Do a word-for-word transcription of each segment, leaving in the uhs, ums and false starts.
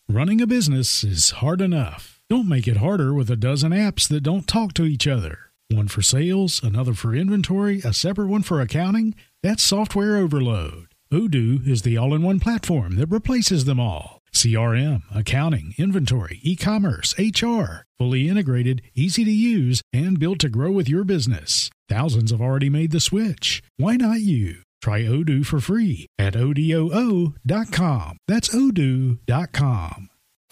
Running a business is hard enough. Don't make it harder with a dozen apps that don't talk to each other. One for sales, another for inventory, a separate one for accounting. That's software overload. Odoo is the all-in-one platform that replaces them all. C R M, accounting, inventory, e-commerce, H R. Fully integrated, easy to use, and built to grow with your business. Thousands have already made the switch. Why not you? Try Odoo for free at odoo dot com. That's odoo dot com.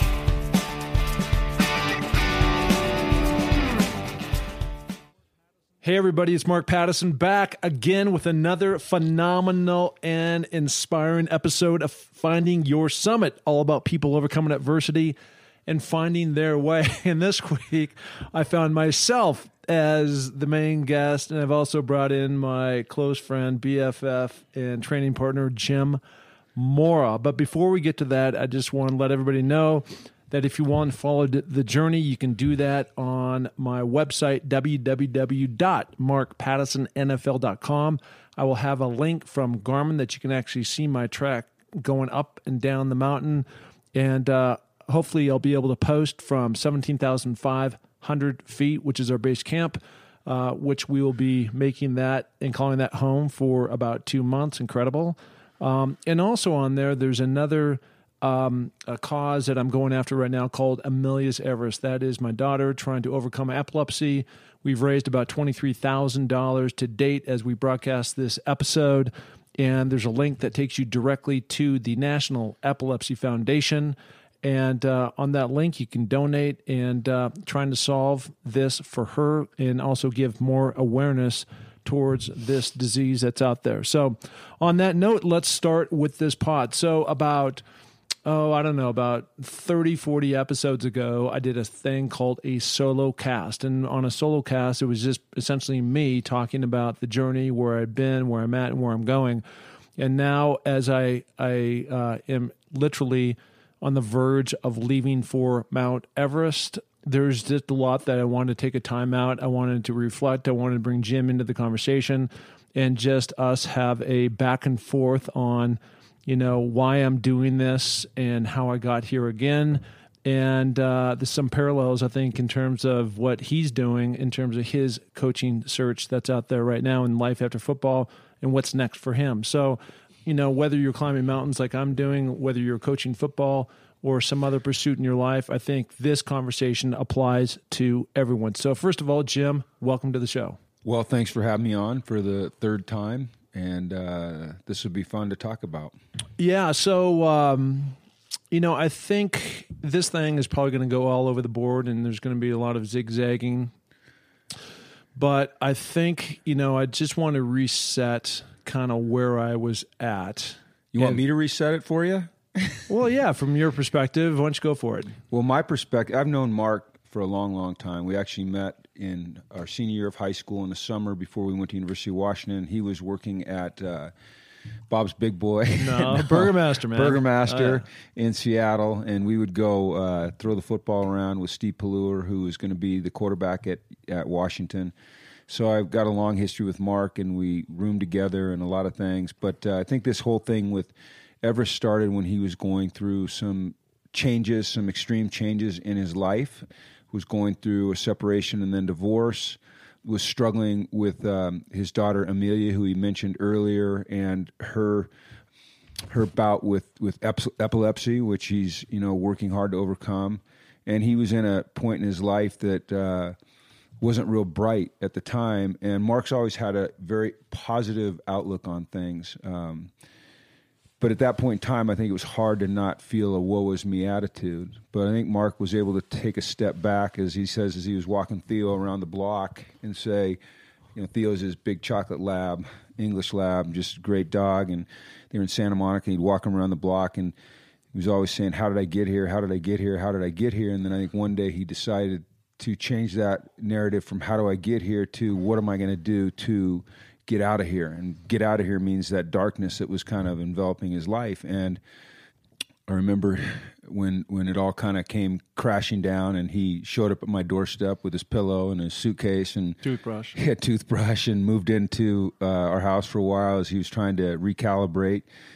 Hey everybody, it's Mark Pattison back again with another phenomenal and inspiring episode of Finding Your Summit, all about people overcoming adversity and finding their way. And this week, I found myself as the main guest, and I've also brought in my close friend, B F F, and training partner, Jim Mora. But before we get to that, I just want to let everybody know that if you want to follow the journey, you can do that on my website, w w w dot mark pattison n f l dot com. I will have a link from Garmin that you can actually see my track going up and down the mountain. And uh, hopefully I'll be able to post from seventeen thousand five hundred feet, which is our base camp, uh, which we will be making that and calling that home for about two months. Incredible. Um, and also on there, there's another Um, a cause that I'm going after right now called Amelia's Everest. That is my daughter trying to overcome epilepsy. We've raised about twenty-three thousand dollars to date as we broadcast this episode. And there's a link that takes you directly to the National Epilepsy Foundation. And uh, on that link, you can donate and uh, trying to solve this for her and also give more awareness towards this disease that's out there. So on that note, let's start with this pod. So about Oh, I don't know, about thirty, forty episodes ago, I did a thing called a solo cast. And on a solo cast, it was just essentially me talking about the journey, where I've been, where I'm at, and where I'm going. And now as I, I uh, am literally on the verge of leaving for Mount Everest, there's just a lot that I wanted to take a time out. I wanted to reflect. I wanted to bring Jim into the conversation and just us have a back and forth on you know, why I'm doing this and how I got here again. And uh, there's some parallels, I think, in terms of what he's doing in terms of his coaching search that's out there right now in life after football and what's next for him. So, you know, whether you're climbing mountains like I'm doing, whether you're coaching football or some other pursuit in your life, I think this conversation applies to everyone. So first of all, Jim, welcome to the show. Well, thanks for having me on for the third time. And uh, this would be fun to talk about. Yeah, so, um, you know, I think this thing is probably going to go all over the board, and there's going to be a lot of zigzagging. But I think, you know, I just want to reset kind of where I was at. You want and, me to reset it for you? Well, yeah, from your perspective, why don't you go for it? Well, my perspective, I've known Mark for a long, long time. We actually met in our senior year of high school in the summer before we went to University of Washington. He was working at uh, Bob's Big Boy. No, no Burgermaster, man. Burgermaster uh, in Seattle. And we would go uh, throw the football around with Steve Pallure, who was going to be the quarterback at, at Washington. So I've got a long history with Mark, and we roomed together and a lot of things. But uh, I think this whole thing with Everest started when he was going through some changes, some extreme changes in his life. Was going through a separation and then divorce, was struggling with um, his daughter Amelia, who he mentioned earlier, and her her bout with, with ep- epilepsy, which he's you know working hard to overcome. And he was in a point in his life that uh, wasn't real bright at the time. And Mark's always had a very positive outlook on things. Um, But at that point in time, I think it was hard to not feel a woe is me attitude. But I think Mark was able to take a step back, as he says, as he was walking Theo around the block and say, you know, Theo's his big chocolate lab, English lab, just a great dog. And they were in Santa Monica, and he'd walk him around the block, and he was always saying, how did I get here? How did I get here? How did I get here? And then I think one day he decided to change that narrative from how do I get here to what am I going to do to get out of here. And get out of here means that darkness that was kind of enveloping his life. And I remember when when it all kind of came crashing down, and he showed up at my doorstep with his pillow and his suitcase and toothbrush, yeah, toothbrush, and moved into uh, our house for a while as he was trying to recalibrate.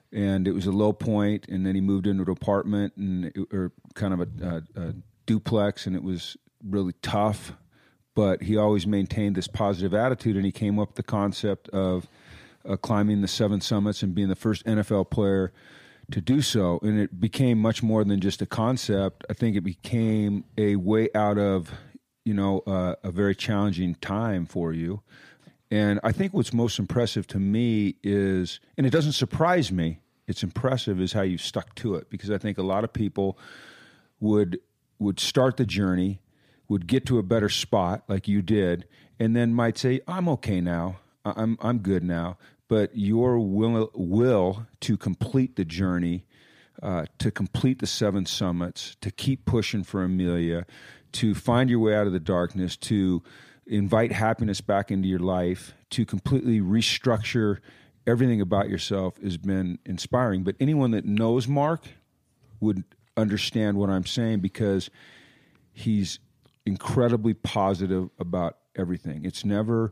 and it was a low point, and then he moved into an apartment and it, or kind of a, a, a duplex, and it was really tough. But he always maintained this positive attitude, and he came up with the concept of uh, climbing the seven summits and being the first N F L player to do so. And it became much more than just a concept. I think it became a way out of, you know, uh, a very challenging time for you. And I think what's most impressive to me is, and it doesn't surprise me, it's impressive is how you stuck to it. Because I think a lot of people would would start the journey, would get to a better spot like you did, and then might say, I'm okay now, I'm I'm good now. But your will, will to complete the journey, uh, to complete the seven summits, to keep pushing for Amelia, to find your way out of the darkness, to invite happiness back into your life, to completely restructure everything about yourself has been inspiring. But anyone that knows Mark would understand what I'm saying, because he's incredibly positive about everything. It's never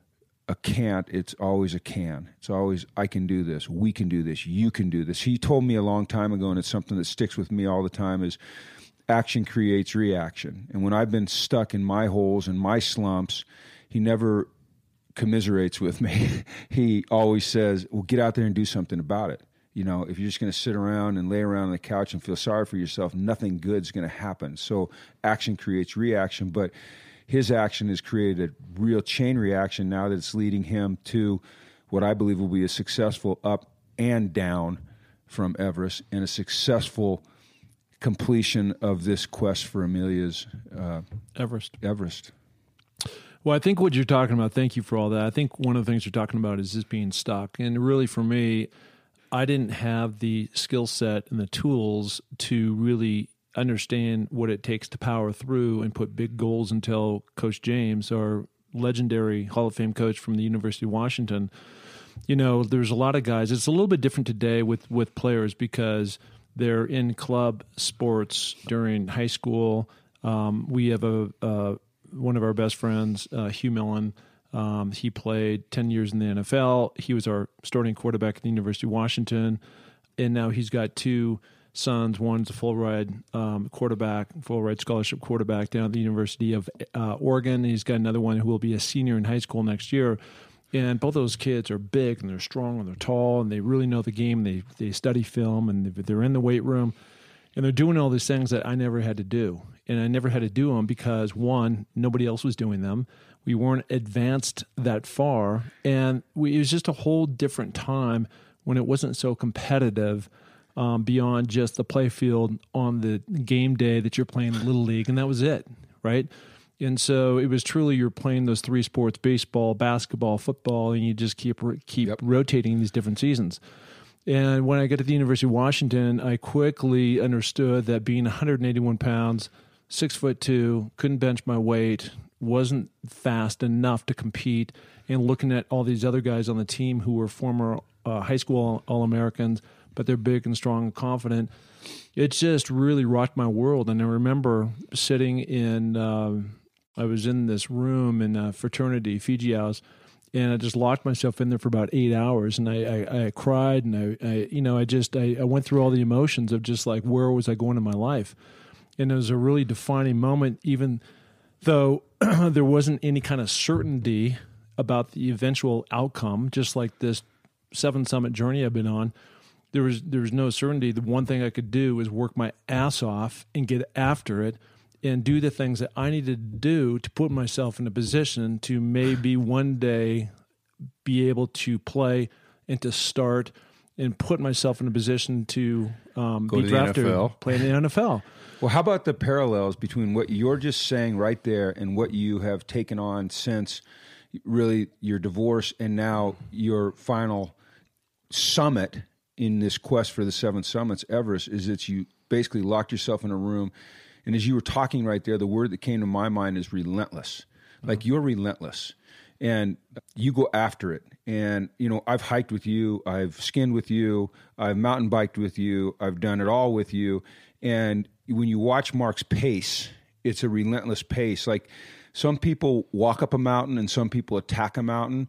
a can't, it's always a can. It's always, I can do this, we can do this, you can do this. He told me a long time ago, and it's something that sticks with me all the time, is action creates reaction. And when I've been stuck in my holes and my slumps, he never commiserates with me. He always says, well, get out there and do something about it. You know, if you're just going to sit around and lay around on the couch and feel sorry for yourself, nothing good's going to happen. So action creates reaction. But his action has created a real chain reaction now that it's leading him to what I believe will be a successful up and down from Everest, and a successful completion of this quest for Amelia's uh, Everest. Everest. Well, I think what you're talking about, thank you for all that. I think one of the things you're talking about is just being stuck. And really for me, I didn't have the skill set and the tools to really understand what it takes to power through and put big goals until Coach James, our legendary Hall of Fame coach from the University of Washington, you know, there's a lot of guys. It's a little bit different today with, with players because they're in club sports during high school. Um, we have a uh, one of our best friends, uh, Hugh Millen. Um, he played ten years in the N F L. He was our starting quarterback at the University of Washington. And now he's got two sons. One's a full ride um, quarterback, full ride scholarship quarterback down at the University of uh, Oregon. And he's got another one who will be a senior in high school next year. And both those kids are big and they're strong and they're tall and they really know the game. They they study film and they're in the weight room and they're doing all these things that I never had to do. And I never had to do them because, one, nobody else was doing them. We weren't advanced that far. And we, it was just a whole different time when it wasn't so competitive um, beyond just the play field on the game day that you're playing Little League. And that was it, right? And so it was truly you're playing those three sports, baseball, basketball, football, and you just keep keep yep. rotating these different seasons. And when I got to the University of Washington, I quickly understood that being one hundred eighty-one pounds, six foot two, couldn't bench my weight, wasn't fast enough to compete. And looking at all these other guys on the team who were former uh, high school All-Americans, but they're big and strong and confident, it just really rocked my world. And I remember sitting in... Uh, I was in this room in a fraternity, Fiji House, and I just locked myself in there for about eight hours. And I, I, I cried, and I, I, you know, I just I, I went through all the emotions of just like where was I going in my life, and it was a really defining moment. Even though there wasn't any kind of certainty about the eventual outcome, just like this seven summit journey I've been on, there was there was no certainty. The one thing I could do was work my ass off and get after it, and do the things that I needed to do to put myself in a position to maybe one day be able to play and to start and put myself in a position to um, Go be to drafted, the N F L. play in the N F L. Well, how about the parallels between what you're just saying right there and what you have taken on since really your divorce and now your final summit in this quest for the seven summits, Everest, is that you basically locked yourself in a room. And as you were talking right there, the word that came to my mind is relentless. Like, you're relentless and you go after it. And, you know, I've hiked with you, I've skinned with you, I've mountain biked with you, I've done it all with you. And when you watch Mark's pace, it's a relentless pace. Like, some people walk up a mountain and some people attack a mountain.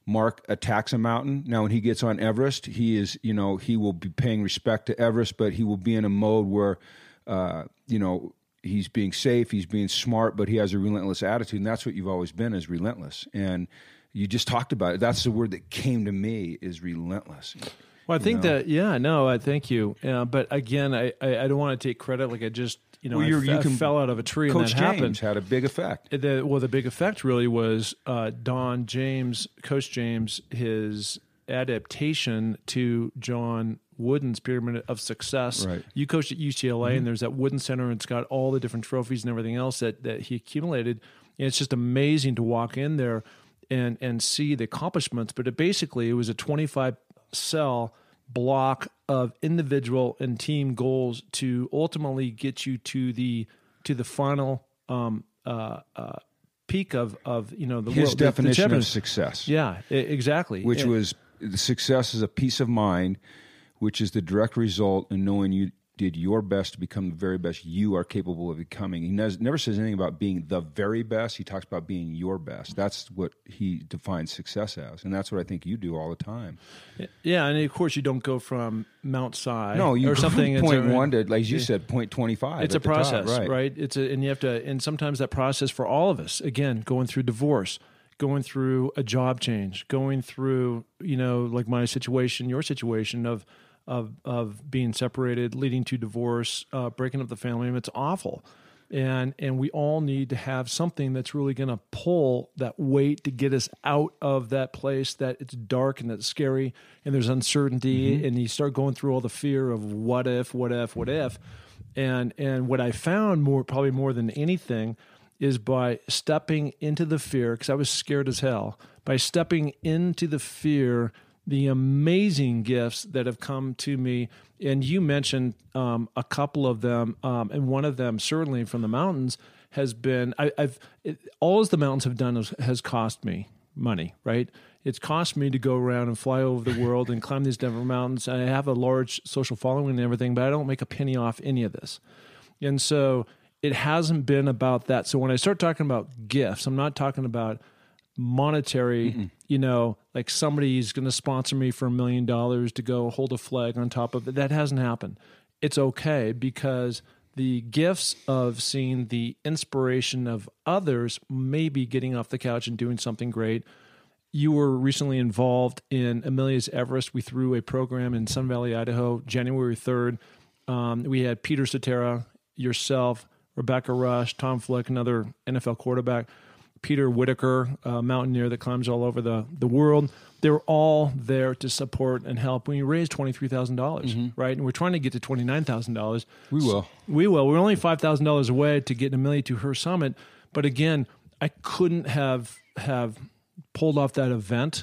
Mark attacks a mountain. Now, when he gets on Everest, he is, you know, he will be paying respect to Everest, but he will be in a mode where, uh, you know, he's being safe, he's being smart, but he has a relentless attitude, and that's what you've always been, is relentless. And you just talked about it. That's the word that came to me, is relentless. Well, I think know? that, yeah, no, I thank you. Uh, but again, I, I, I don't want to take credit. Like I just, you know, well, I, you f- can, I fell out of a tree Coach and that James happened. had a big effect. The, well, the big effect really was uh, Don James, Coach James, his adaptation to John Wooden's Pyramid of Success. Right. You coached at U C L A, Mm-hmm. and there's that Wooden Center, and it's got all the different trophies and everything else that, that he accumulated. And it's just amazing to walk in there and and see the accomplishments. But it basically, it was a twenty-five cell block of individual and team goals to ultimately get you to the to the final um, uh, uh, peak of of you know the His world, the- the definition of champions. success. Yeah, e- exactly. Which And- was, the success is a peace of mind, which is the direct result in knowing you did your best to become the very best you are capable of becoming. He never, never says anything about being the very best. He talks about being your best. That's what he defines success as, and that's what I think you do all the time. yeah, and of course you don't go from Mount Si No, you or go something from point it's a- one to, like you said, point twenty-five. It's a at the top, process, right? right? It's a, and you have to, and sometimes that process for all of us, again, going through divorce, going through a job change, going through, you know, like my situation, your situation of of of being separated, leading to divorce, uh, breaking up the family. I mean, it's awful, and and we all need to have something that's really going to pull that weight to get us out of that place that it's dark and it's scary and there's uncertainty, Mm-hmm. and you start going through all the fear of what if, what if, what if. And and what I found more probably more than anything is by stepping into the fear, because I was scared as hell, by stepping into the fear, the amazing gifts that have come to me. And you mentioned um, a couple of them, um, and one of them certainly from the mountains has been, I, I've, it, all the mountains have done is, has cost me money, right? It's cost me to go around and fly over the world and climb these different mountains. I have a large social following and everything, but I don't make a penny off any of this. And so it hasn't been about that. So when I start talking about gifts, I'm not talking about monetary, Mm-mm. you know, like somebody's going to sponsor me for a million dollars to go hold a flag on top of it. That hasn't happened. It's okay, because the gifts of seeing the inspiration of others, maybe getting off the couch and doing something great. You were recently involved in Amelia's Everest. We threw a program in Sun Valley, Idaho, January third. Um, we had Peter Cetera, yourself, Rebecca Rush, Tom Flick, another N F L quarterback, Peter Whitaker, a mountaineer that climbs all over the, the world. They were all there to support and help. We raised twenty-three thousand dollars, mm-hmm. right? And we're trying to get to twenty-nine thousand dollars. We will. So we will. We're only five thousand dollars away to get Amelia to her summit. But again, I couldn't have have pulled off that event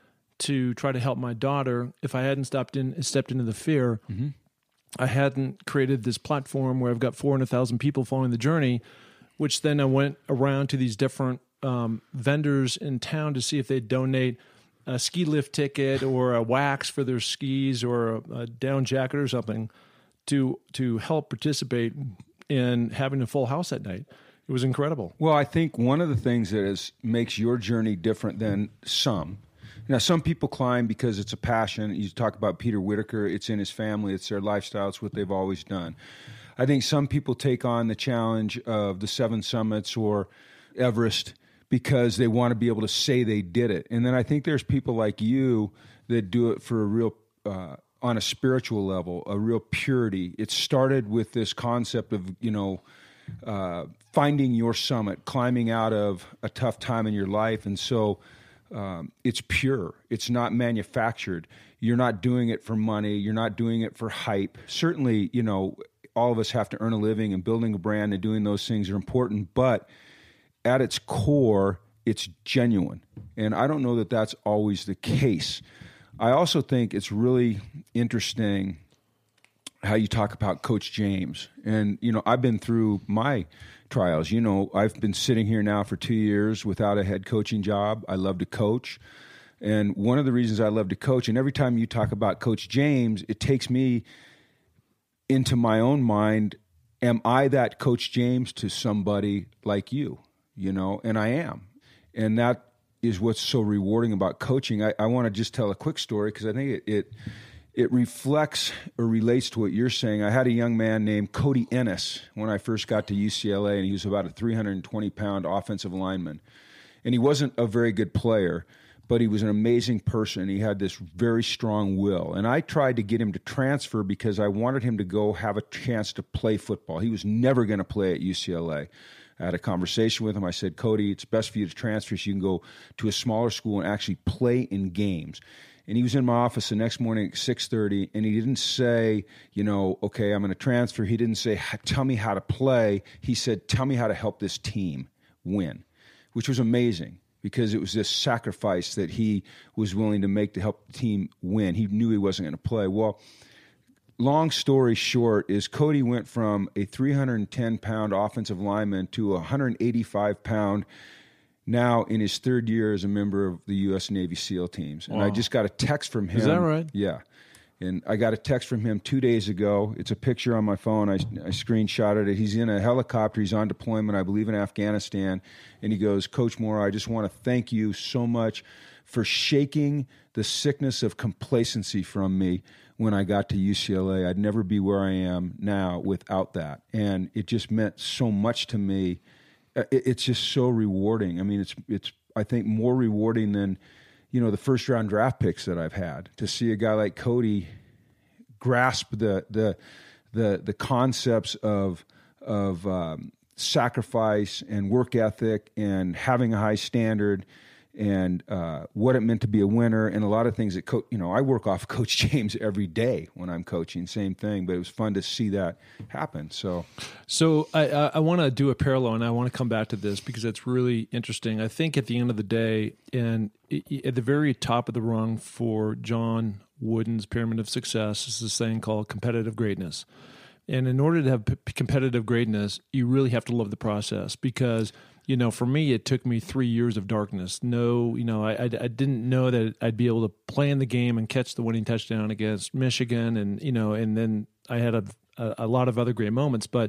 to try to help my daughter if I hadn't stepped in, stepped into the fear. Mm-hmm. I hadn't created this platform where I've got four hundred thousand people following the journey, which then I went around to these different um, vendors in town to see if they'd donate a ski lift ticket or a wax for their skis or a, a down jacket or something to to help participate in having a full house at night. It was incredible. Well, I think one of the things that is makes your journey different than some. Now, some people climb because it's a passion. You talk about Peter Whitaker. It's in his family. It's their lifestyle. It's what they've always done. I think some people take on the challenge of the Seven Summits or Everest because they want to be able to say they did it. And then I think there's people like you that do it for a real, uh, on a spiritual level, a real purity. It started with this concept of, you know, uh, finding your summit, climbing out of a tough time in your life. And so um, it's pure. It's not manufactured. You're not doing it for money. You're not doing it for hype. Certainly, you know, all of us have to earn a living, and building a brand and doing those things are important, but at its core, it's genuine. And I don't know that that's always the case. I also think it's really interesting how you talk about Coach James. And, you know, I've been through my trials. You know, I've been sitting here now for two years without a head coaching job. I love to coach. And one of the reasons I love to coach, and every time you talk about Coach James, it takes me into my own mind, am I that Coach James to somebody like you? You know, and I am. And that is what's so rewarding about coaching. I, I want to just tell a quick story because I think it, it it reflects or relates to what you're saying. I had a young man named Cody Ennis when I first got to U C L A, and he was about a three hundred twenty pound offensive lineman. And he wasn't a very good player, but he was an amazing person. He had this very strong will. And I tried to get him to transfer because I wanted him to go have a chance to play football. He was never going to play at U C L A. I had a conversation with him. I said, Cody, it's best for you to transfer so you can go to a smaller school and actually play in games. And he was in my office the next morning at six thirty, and he didn't say, you know, okay, I'm going to transfer. He didn't say, tell me how to play. He said, tell me how to help this team win, which was amazing because it was this sacrifice that he was willing to make to help the team win. He knew he wasn't going to play. Well, long story short is Cody went from a three hundred ten pound offensive lineman to a one hundred eighty-five pound now in his third year as a member of the U S Navy SEAL teams. And wow. I just got a text from him. Is that right? Yeah. And I got a text from him two days ago. It's a picture on my phone. I, I screenshotted it. He's in a helicopter. He's on deployment, I believe, in Afghanistan. And he goes, Coach Moore, I just want to thank you so much for shaking the sickness of complacency from me when I got to U C L A. I'd never be where I am now without that. And it just meant so much to me. It's just so rewarding. I mean, it's it's I think more rewarding than, you know, the first round draft picks that I've had. To see a guy like Cody grasp the the the the concepts of of um, sacrifice and work ethic and having a high standard and uh, what it meant to be a winner and a lot of things that coach. You know, I work off Coach James every day when I'm coaching. Same thing, but it was fun to see that happen. So, so I, I, I want to do a parallel, and I want to come back to this because it's really interesting. I think at the end of the day, and at the very top of the rung for John Wooden's pyramid of success is this thing called competitive greatness. And in order to have p- competitive greatness, you really have to love the process because, you know, for me, it took me three years of darkness. No, you know, I, I, I didn't know that I'd be able to play in the game and catch the winning touchdown against Michigan. And, you know, and then I had a, a, a lot of other great moments, but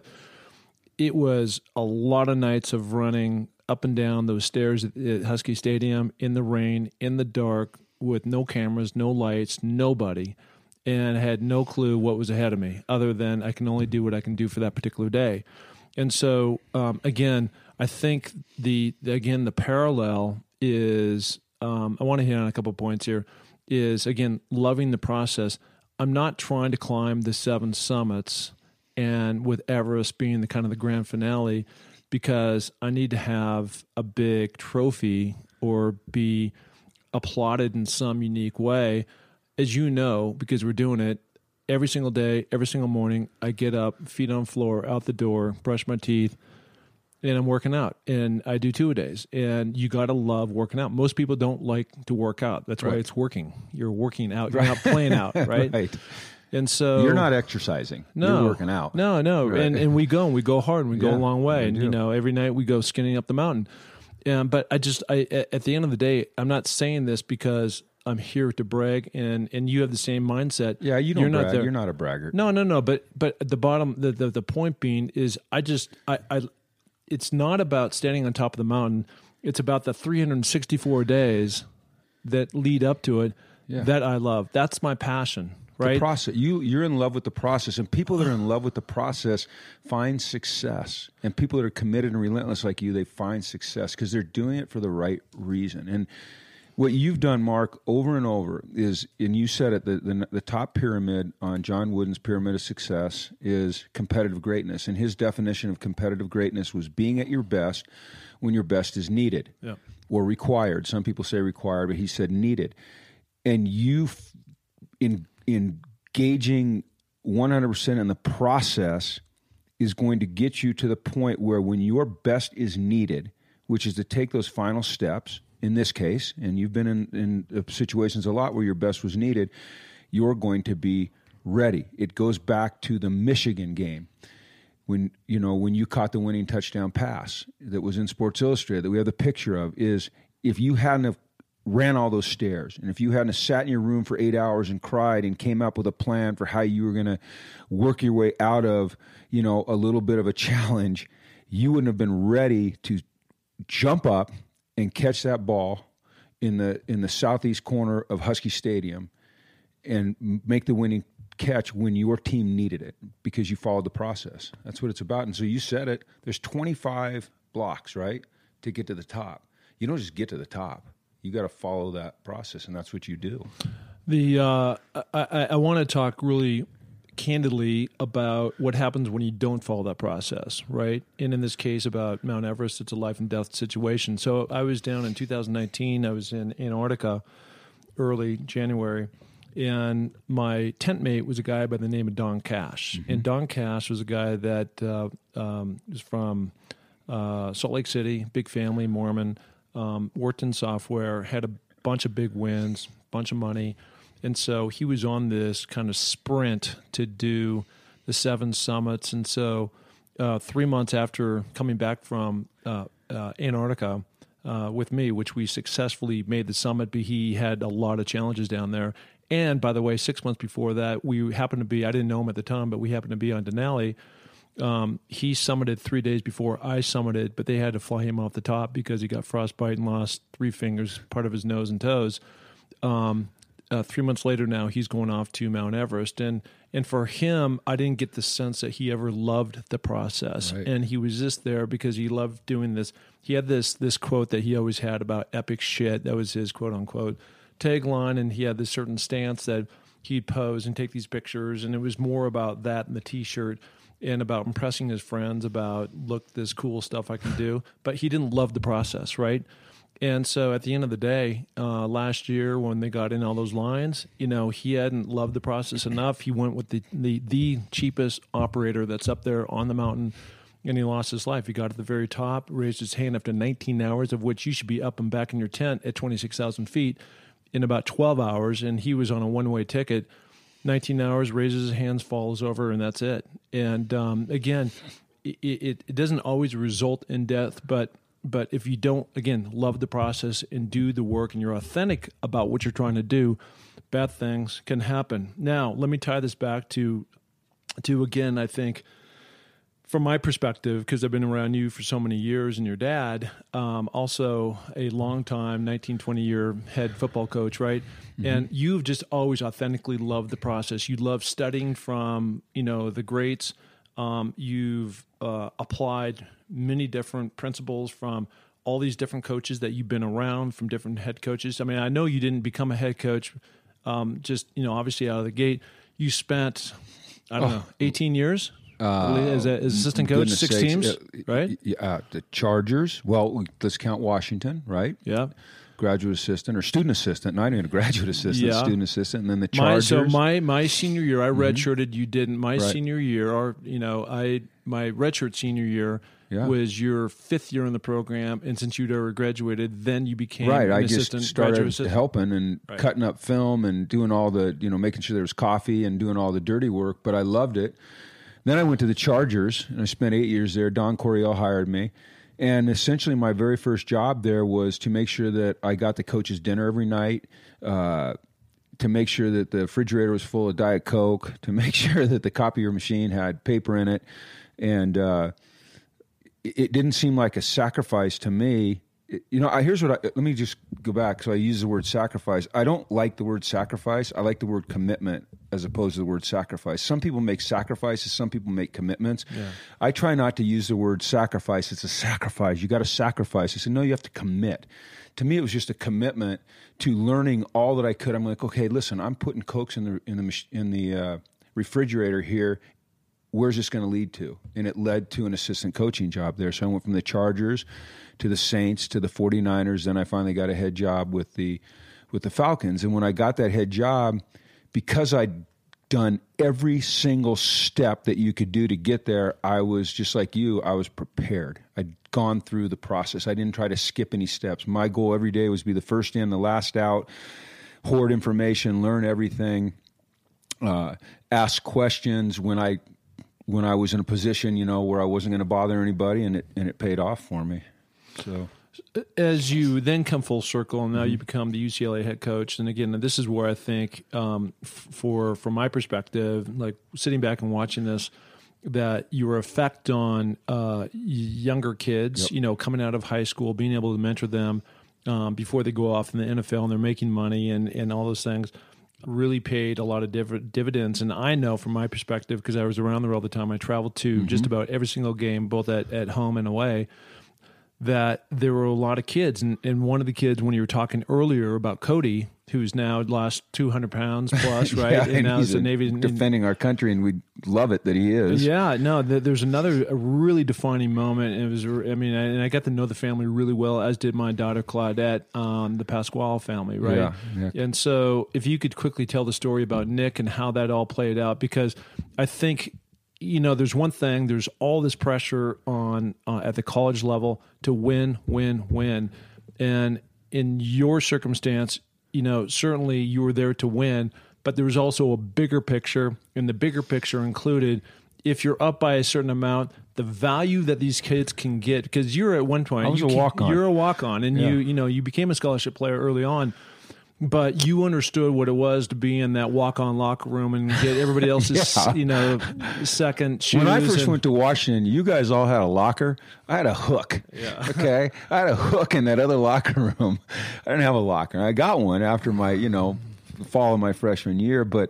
it was a lot of nights of running up and down those stairs at, at Husky Stadium in the rain, in the dark, with no cameras, no lights, nobody. And I had no clue what was ahead of me other than I can only do what I can do for that particular day. And so, um, again, I think the, the again, the parallel is, um, I want to hit on a couple of points here, is, again, loving the process. I'm not trying to climb the seven summits and with Everest being the kind of the grand finale because I need to have a big trophy or be applauded in some unique way. As you know, because we're doing it every single day, every single morning, I get up, feet on floor, out the door, brush my teeth, and I'm working out. And I do two-a-days. And you got to love working out. Most people don't like to work out. That's right. Why it's working. You're working out. You're right. Not playing out, right? Right. And so you're not exercising. No, you're working out. No, no. Right. And and we go and we go hard and we yeah, go a long way. And do. you know, every night we go skinning up the mountain. Um, but I just I at the end of the day, I'm not saying this because I'm here to brag, and, and you have the same mindset. Yeah, you don't You're brag. Not there. You're not a braggart. No, no, no. But but the bottom, the, the the point being is, I just I, I it's not about standing on top of the mountain. It's about the three hundred sixty-four days that lead up to it yeah. that I love. That's my passion. Right? The process. You you're in love with the process, and people that are in love with the process find success. And people that are committed and relentless like you, they find success because they're doing it for the right reason. And what you've done, Mark, over and over is, and you said it, the, the, the top pyramid on John Wooden's pyramid of success is competitive greatness. And his definition of competitive greatness was being at your best when your best is needed yeah. or required. Some people say required, but he said needed. And you, in engaging one hundred percent in the process is going to get you to the point where when your best is needed, which is to take those final steps, in this case, and you've been in, in situations a lot where your best was needed, you're going to be ready. It goes back to the Michigan game. When, you know, when you caught the winning touchdown pass that was in Sports Illustrated that we have the picture of, is if you hadn't have ran all those stairs, and if you hadn't have sat in your room for eight hours and cried and came up with a plan for how you were going to work your way out of, you know, a little bit of a challenge, you wouldn't have been ready to jump up and catch that ball in the in the southeast corner of Husky Stadium and make the winning catch when your team needed it because you followed the process. That's what it's about. And so you said it. There's twenty-five blocks, right, to get to the top. You don't just get to the top. You got to follow that process, and that's what you do. The uh, I, I want to talk really candidly about what happens when you don't follow that process, right? And in this case about Mount Everest, it's a life and death situation. So I was down in two thousand nineteen. I was in Antarctica early January, and my tent mate was a guy by the name of Don Cash. Mm-hmm. And Don Cash was a guy that uh, um, was from uh, Salt Lake City, big family, Mormon, um, worked in software, had a bunch of big wins, bunch of money. And so he was on this kind of sprint to do the seven summits. And so uh, three months after coming back from uh, uh, Antarctica uh, with me, which we successfully made the summit, but he had a lot of challenges down there. And by the way, six months before that, we happened to be, I didn't know him at the time, but we happened to be on Denali. Um, he summited three days before I summited, but they had to fly him off the top because he got frostbite and lost three fingers, part of his nose and toes. Um, Uh, three months later now, he's going off to Mount Everest. And and for him, I didn't get the sense that he ever loved the process. Right. And he was just there because he loved doing this. He had this this quote that he always had about epic shit. That was his quote-unquote tagline. And he had this certain stance that he'd pose and take these pictures. And it was more about that and the T-shirt and about impressing his friends about, look, this cool stuff I can do. But he didn't love the process, right? And so at the end of the day, uh, last year when they got in all those lines, you know, he hadn't loved the process enough. He went with the, the, the cheapest operator that's up there on the mountain, and he lost his life. He got to the very top, raised his hand after nineteen hours, of which you should be up and back in your tent at twenty-six thousand feet in about twelve hours, and he was on a one-way ticket. nineteen hours, raises his hands, falls over, and that's it. And um, again, it, it, it doesn't always result in death, but But if you don't, again, love the process and do the work and you're authentic about what you're trying to do, bad things can happen. Now, let me tie this back to, to again, I think, from my perspective, because I've been around you for so many years and your dad, um, also a long time, nineteen, twenty year head football coach, right? Mm-hmm. And you've just always authentically loved the process. You love studying from, you know, the greats. Um, you've uh, applied many different principles from all these different coaches that you've been around, from different head coaches. I mean, I know you didn't become a head coach um, just, you know, obviously out of the gate. You spent, I don't oh. know, eighteen years uh, as an assistant coach, six sakes. teams, uh, right? Uh, the Chargers. Well, let's count Washington, right? Yeah. Graduate assistant or student assistant, not even a graduate assistant, yeah. student assistant, and then the My, Chargers. so my, my senior year, I redshirted, mm-hmm. you didn't. My right. senior year, or, you know, I my redshirt senior year yeah. was your fifth year in the program, and since you'd already graduated, then you became right. an I assistant, just started graduate assistant. helping and right. cutting up film and doing all the, you know, making sure there was coffee and doing all the dirty work, but I loved it. Then I went to the Chargers, and I spent eight years there. Don Coryell hired me. And essentially my very first job there was to make sure that I got the coach's dinner every night, uh, to make sure that the refrigerator was full of Diet Coke, to make sure that the copier machine had paper in it. And uh, it, it didn't seem like a sacrifice to me. It, you know, I, here's what I, let me just go back. So I use the word sacrifice. I don't like the word sacrifice. I like the word commitment as opposed to the word sacrifice. Some people make sacrifices. Some people make commitments. Yeah. I try not to use the word sacrifice. It's a sacrifice. You got to sacrifice. I said, no, you have to commit. To me, it was just a commitment to learning all that I could. I'm like, okay, listen, I'm putting Cokes in the in the in the uh, refrigerator here. Where's this going to lead to? And it led to an assistant coaching job there. So I went from the Chargers to the Saints to the forty-niners. Then I finally got a head job with the with the Falcons. And when I got that head job, because I'd done every single step that you could do to get there, I was just like you, I was prepared. I'd gone through the process. I didn't try to skip any steps. My goal every day was to be the first in, the last out, hoard information, learn everything, uh, ask questions when I when I was in a position, you know, where I wasn't going to bother anybody, and it and it paid off for me. So, as you then come full circle, and now mm-hmm. you become the U C L A head coach, and again, this is where I think, um, f- for from my perspective, like sitting back and watching this, that your effect on uh, younger kids, yep. you know, coming out of high school, being able to mentor them, um, before they go off in the N F L and they're making money and, and all those things really paid a lot of div- dividends. And I know from my perspective, because I was around there all the time, I traveled to mm-hmm. just about every single game, both at, at home and away, that there were a lot of kids. And, and one of the kids, when you were talking earlier about Cody, who's now lost two hundred pounds plus, right? yeah, and, and now he's it's the Navy defending our country, and we love it that he is. Yeah, no, th- there's another a really defining moment. And it was, I mean, I, and I got to know the family really well, as did my daughter Claudette, um, the Pasquale family, right? Yeah, yeah. And so, if you could quickly tell the story about Nick and how that all played out, because I think, you know, there's one thing, there's all this pressure on uh, at the college level to win, win, win, and in your circumstance, you know, certainly you were there to win, but there was also a bigger picture, and the bigger picture included, if you're up by a certain amount, the value that these kids can get, because you're at one point, I was you a can, walk-on. You're a walk-on, and yeah. you, you know, you became a scholarship player early on, but you understood what it was to be in that walk-on locker room and get everybody else's, yeah. you know, second shoes. When I first and, went to Washington, you guys all had a locker. I had a hook. Yeah. Okay, I had a hook in that other locker room. I didn't have a locker. I got one after my, you know, fall of my freshman year. But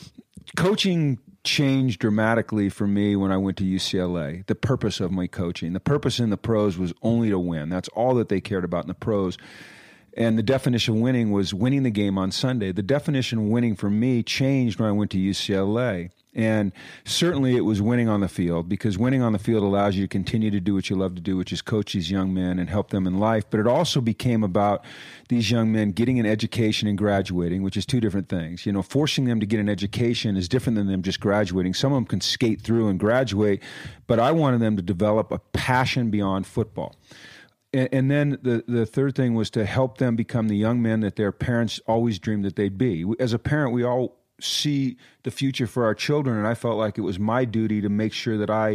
coaching changed dramatically for me when I went to U C L A. The purpose of my coaching, the purpose in the pros was only to win. That's all that they cared about in the pros. And the definition of winning was winning the game on Sunday. The definition of winning for me changed when I went to U C L A. And certainly it was winning on the field, because winning on the field allows you to continue to do what you love to do, which is coach these young men and help them in life. But it also became about these young men getting an education and graduating, which is two different things. You know, forcing them to get an education is different than them just graduating. Some of them can skate through and graduate, but I wanted them to develop a passion beyond football. And then the, the third thing was to help them become the young men that their parents always dreamed that they'd be. As a parent, we all see the future for our children, and I felt like it was my duty to make sure that I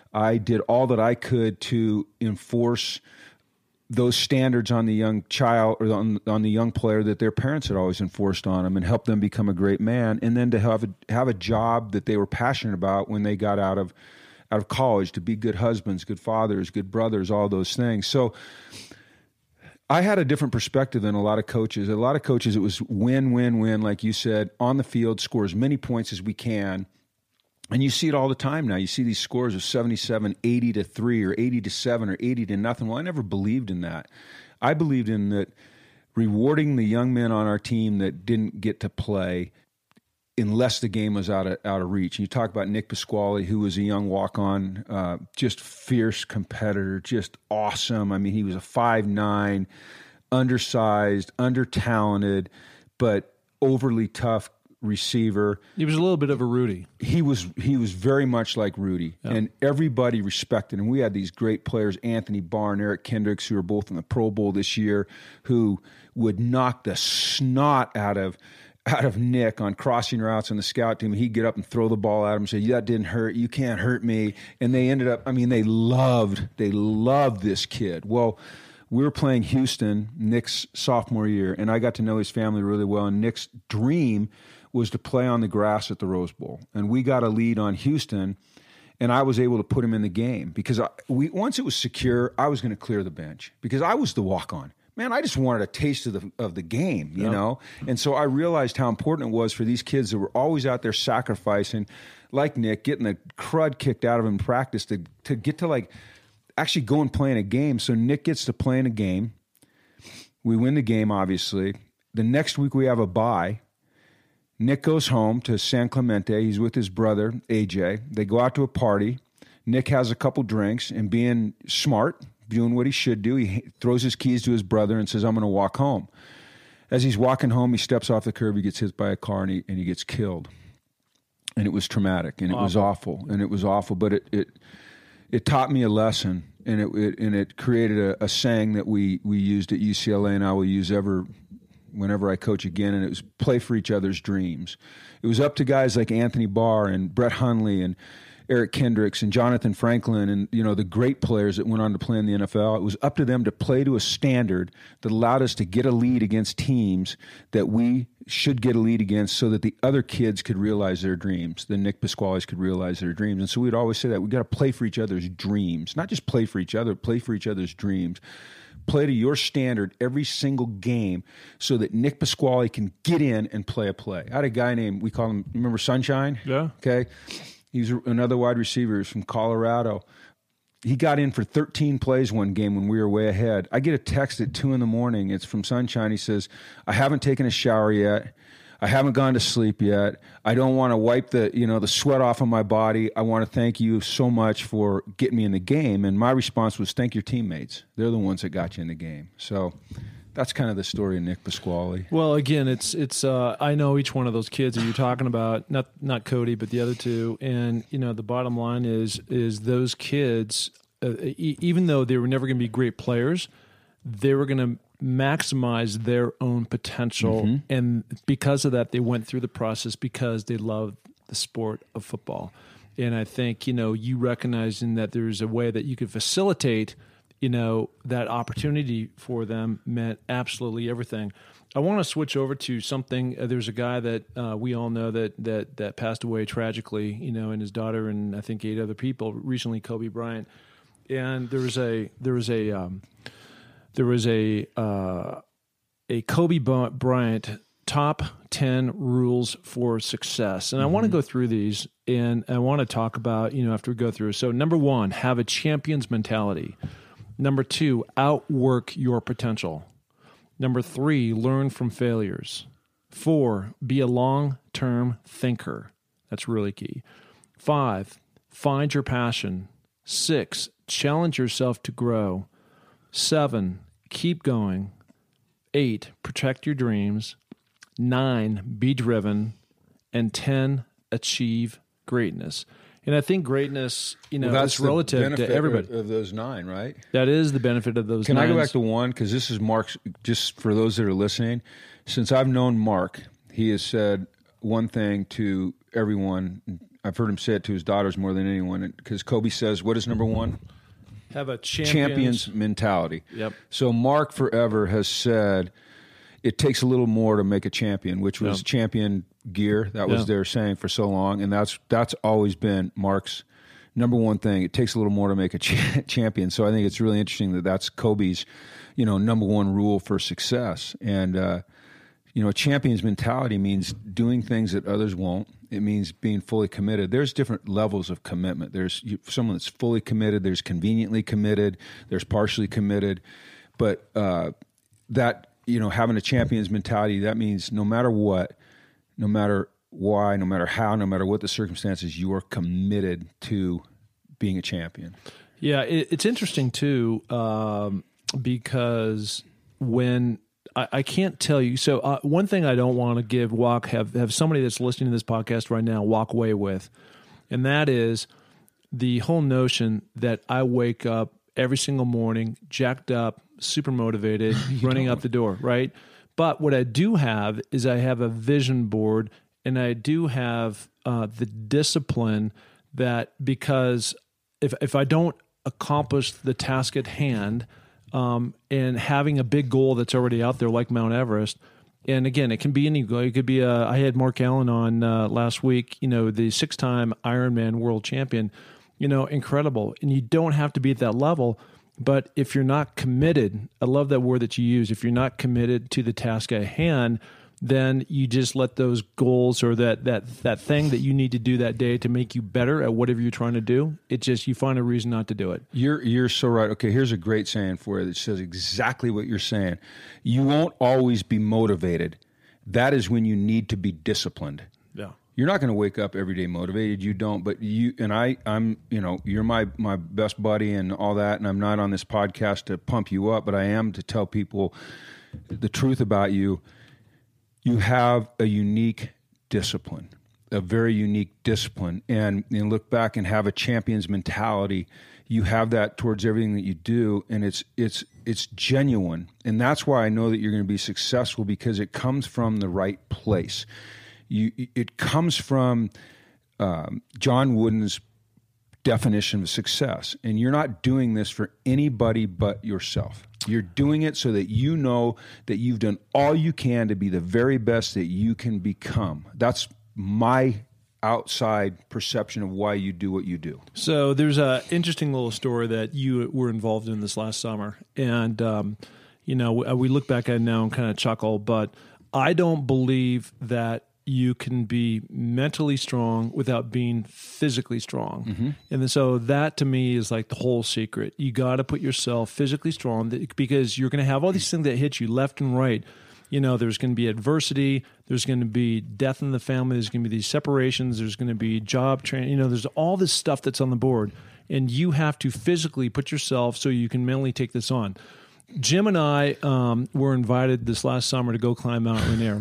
I did all that I could to enforce those standards on the young child or on, on the young player that their parents had always enforced on them, and help them become a great man, and then to have a, have a job that they were passionate about when they got out of out of college, to be good husbands, good fathers, good brothers, all those things. So I had a different perspective than a lot of coaches. A lot of coaches, it was win, win, win, like you said, on the field, score as many points as we can. And you see it all the time now. You see these scores of seventy-seven, eighty to three, or eighty to seven, or eighty to nothing. Well, I never believed in that. I believed in that rewarding the young men on our team that didn't get to play unless the game was out of out of reach. And you talk about Nick Pasquale, who was a young walk-on, uh, just fierce competitor, just awesome. I mean, he was a five nine, undersized, under-talented, but overly tough receiver. He was a little bit of a Rudy. He was he was very much like Rudy, yeah. And everybody respected him. We had these great players, Anthony Barr and Eric Kendricks, who are both in the Pro Bowl this year, who would knock the snot out of out of Nick on crossing routes on the scout team. He'd get up and throw the ball at him and say, that didn't hurt. You can't hurt me. And they ended up, I mean, they loved, they loved this kid. Well, we were playing Houston Nick's sophomore year, and I got to know his family really well. And Nick's dream was to play on the grass at the Rose Bowl. And we got a lead on Houston, and I was able to put him in the game because I, we once it was secure, I was going to clear the bench because I was the walk-on. Man, I just wanted a taste of the of the game, you yep. know? And so I realized how important it was for these kids that were always out there sacrificing, like Nick, getting the crud kicked out of him in practice to, to get to, like, actually go and play in a game. So Nick gets to play in a game. We win the game, obviously. The next week we have a bye. Nick goes home to San Clemente. He's with his brother, A J. They go out to a party. Nick has a couple drinks, and being smart, doing what he should do, he throws his keys to his brother and says, I'm going to walk home. As he's walking home, he steps off the curb, he gets hit by a car, and he, and he gets killed. And it was traumatic, and it awful. was awful, and it was awful, but it it, it taught me a lesson, and it, it and it created a, a saying that we, we used at U C L A, and I will use ever whenever I coach again, and it was play for each other's dreams. It was up to guys like Anthony Barr and Brett Hundley and Eric Kendricks and Jonathan Franklin and, you know, the great players that went on to play in the N F L. It was up to them to play to a standard that allowed us to get a lead against teams that we should get a lead against so that the other kids could realize their dreams, the Nick Pasquales could realize their dreams. And so we'd always say that we got to play for each other's dreams, not just play for each other, play for each other's dreams. play to your standard every single game so that Nick Pasquale can get in and play a play. I had a guy named, we call him, remember Sunshine? Yeah. Okay. He's another wide receiver. He's from Colorado. He got in for thirteen plays one game when we were way ahead. I get a text at two in the morning. It's from Sunshine. He says, I haven't taken a shower yet. I haven't gone to sleep yet. I don't want to wipe the, you know, the sweat off of my body. I want to thank you so much for getting me in the game. And my response was, thank your teammates. They're the ones that got you in the game. So that's kind of the story of Nick Pasquale. Well, again, it's it's. Uh, I know each one of those kids that you're talking about. Not not Cody, but the other two. And you know, the bottom line is is those kids, uh, e- even though they were never going to be great players, they were going to maximize their own potential, mm-hmm. and because of that, they went through the process because they loved the sport of football. And I think you know, you recognizing that there's a way that you could facilitate, you know, that opportunity for them meant absolutely everything. I want to switch over to something. Uh, there's a guy that uh, we all know that that that passed away tragically, you know, and his daughter and I think eight other people recently, Kobe Bryant. And there was a there was a um, there was a uh, a Kobe Bryant top ten rules for success, and mm-hmm. I want to go through these, and I want to talk about, you know, after we go through. So number one, have a champion's mentality. Number two, outwork your potential. Number three, learn from failures. Four, be a long-term thinker. That's really key. Five, find your passion. Six, challenge yourself to grow. Seven, keep going. Eight, protect your dreams. Nine, be driven. And ten, achieve greatness. And I think greatness, you know, well, that's is relative to everybody. Of those nine, right? That is the benefit of those Can nines. I go back to one? Because this is Mark's, just for those that are listening. Since I've known Mark, he has said one thing to everyone. I've heard him say it to his daughters more than anyone. Because Kobe says, what is number one? Have a champions, champions mentality. Yep. So Mark forever has said, it takes a little more to make a champion, which was yep. champion gear. That was yeah. their saying for so long, and that's that's always been Mark's number one thing. It takes a little more to make a cha- champion. So I think it's really interesting that that's Kobe's, you know, number one rule for success. And uh, you know, a champion's mentality means doing things that others won't. It means being fully committed. There's different levels of commitment. There's you, someone that's fully committed. There's conveniently committed. There's partially committed. But uh, that, you know, having a champion's mentality, that means no matter what, no matter why, no matter how, no matter what the circumstances, you are committed to being a champion. Yeah, it, it's interesting too, um, because when I, I can't tell you. So uh, one thing I don't want to give walk have have somebody that's listening to this podcast right now walk away with, and that is the whole notion that I wake up every single morning jacked up, super motivated, running don't. out the door, right? But what I do have is I have a vision board, and I do have uh, the discipline that, because if if I don't accomplish the task at hand, um, and having a big goal that's already out there like Mount Everest, and again, it can be any goal. It could be a, I had Mark Allen on uh, last week, you know, the six-time Ironman world champion, you know, incredible. And you don't have to be at that level. But if you're not committed, I love that word that you use, if you're not committed to the task at hand, then you just let those goals or that that that thing that you need to do that day to make you better at whatever you're trying to do, it just, you find a reason not to do it. You're you're so right. Okay, here's a great saying for you that says exactly what you're saying. You won't always be motivated. That is when you need to be disciplined. Yeah. You're not going to wake up every day motivated. You don't, but you and I, I'm, you know, you're my, my best buddy and all that. And I'm not on this podcast to pump you up, but I am to tell people the truth about you. You have a unique discipline, a very unique discipline. And you know, look back and have a champion's mentality. You have that towards everything that you do. And it's, it's, it's genuine. And that's why I know that you're going to be successful, because it comes from the right place. You, it comes from um, John Wooden's definition of success. And you're not doing this for anybody but yourself. You're doing it so that you know that you've done all you can to be the very best that you can become. That's my outside perception of why you do what you do. So there's a interesting little story that you were involved in this last summer. And, um, you know, we look back at it now and kind of chuckle, but I don't believe that you can be mentally strong without being physically strong. Mm-hmm. And so that to me is like the whole secret. You got to put yourself physically strong because you're going to have all these things that hit you left and right. You know, there's going to be adversity. There's going to be death in the family. There's going to be these separations. There's going to be job training. You know, there's all this stuff that's on the board. And you have to physically put yourself so you can mentally take this on. Jim and I um, were invited this last summer to go climb Mount Rainier.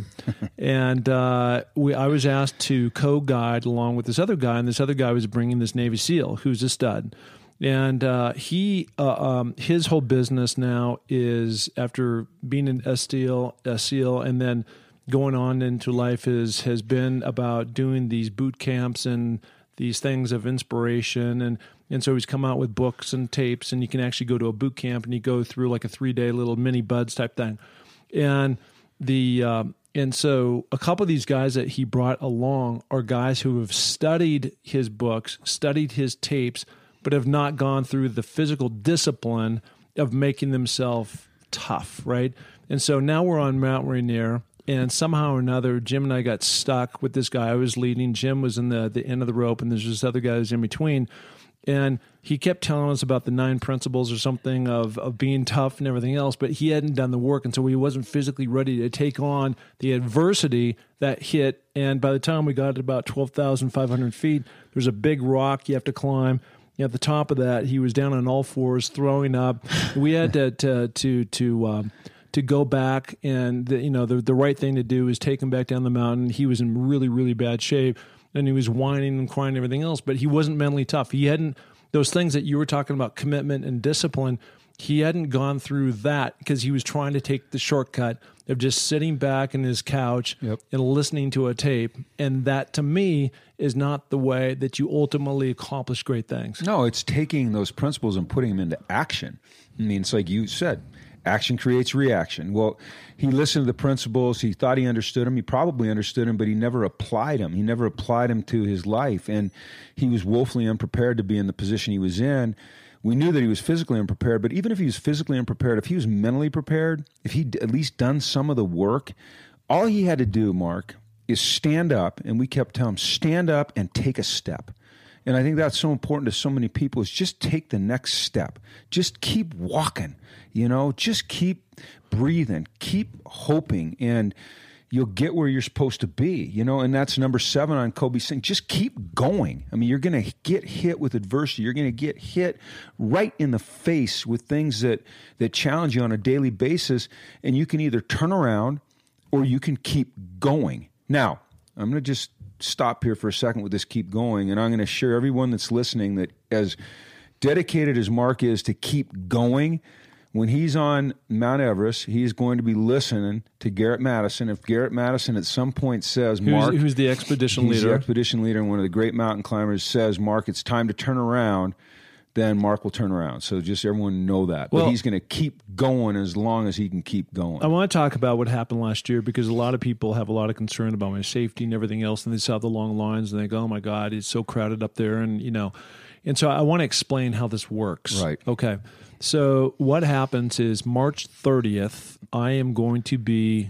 and uh, we, I was asked to co-guide along with this other guy, and this other guy was bringing this Navy SEAL who's a stud. And uh, he, uh, um, his whole business now is, after being an a SEAL, a SEAL, and then going on into life, is has been about doing these boot camps and these things of inspiration. And and so he's come out with books and tapes, and you can actually go to a boot camp and you go through like a three day little mini buds type thing. And the um, and so a couple of these guys that he brought along are guys who have studied his books, studied his tapes, but have not gone through the physical discipline of making themselves tough, right? And so now we're on Mount Rainier, and somehow or another, Jim and I got stuck with this guy I was leading. Jim was in the, the end of the rope, and there's this other guy who's in between. And he kept telling us about the nine principles or something of, of being tough and everything else, but he hadn't done the work, and so he wasn't physically ready to take on the adversity that hit. And by the time we got to about twelve thousand five hundred feet, there's a big rock you have to climb. At the top of that, he was down on all fours, throwing up. We had to to to to, um, to go back, and the, you know the the right thing to do is take him back down the mountain. He was in really really bad shape, and he was whining and crying and everything else. But he wasn't mentally tough. He hadn't those things that you were talking about, commitment and discipline. He hadn't gone through that because he was trying to take the shortcut of just sitting back in his couch yep. and listening to a tape. And that, to me, is not the way that you ultimately accomplish great things. No, it's taking those principles and putting them into action. I mean, it's like you said, action creates reaction. Well, he listened to the principles. He thought he understood them. He probably understood them, but he never applied them. He never applied them to his life. And he was woefully unprepared to be in the position he was in. We knew that he was physically unprepared, but even if he was physically unprepared, if he was mentally prepared, if he'd at least done some of the work, all he had to do, Mark, is stand up, and we kept telling him, stand up and take a step. And I think that's so important to so many people, is just take the next step. Just keep walking, you know, just keep breathing, keep hoping, and you'll get where you're supposed to be, you know, and that's number seven on Kobe's thing. Just keep going. I mean, you're going to get hit with adversity. You're going to get hit right in the face with things that, that challenge you on a daily basis, and you can either turn around or you can keep going. Now, I'm going to just stop here for a second with this keep going, and I'm going to share everyone that's listening that as dedicated as Mark is to keep going, when he's on Mount Everest, he's going to be listening to Garrett Madison. If Garrett Madison at some point says, Mark... Who's, who's the expedition he's leader? the expedition leader and one of the great mountain climbers says, Mark, it's time to turn around, then Mark will turn around. So just everyone know that. Well, but he's going to keep going as long as he can keep going. I want to talk about what happened last year, because a lot of people have a lot of concern about my safety and everything else, and they saw the long lines and they go, oh my God, it's so crowded up there. And, you know, and so I want to explain how this works. Right. Okay. So what happens is March thirtieth, I am going to be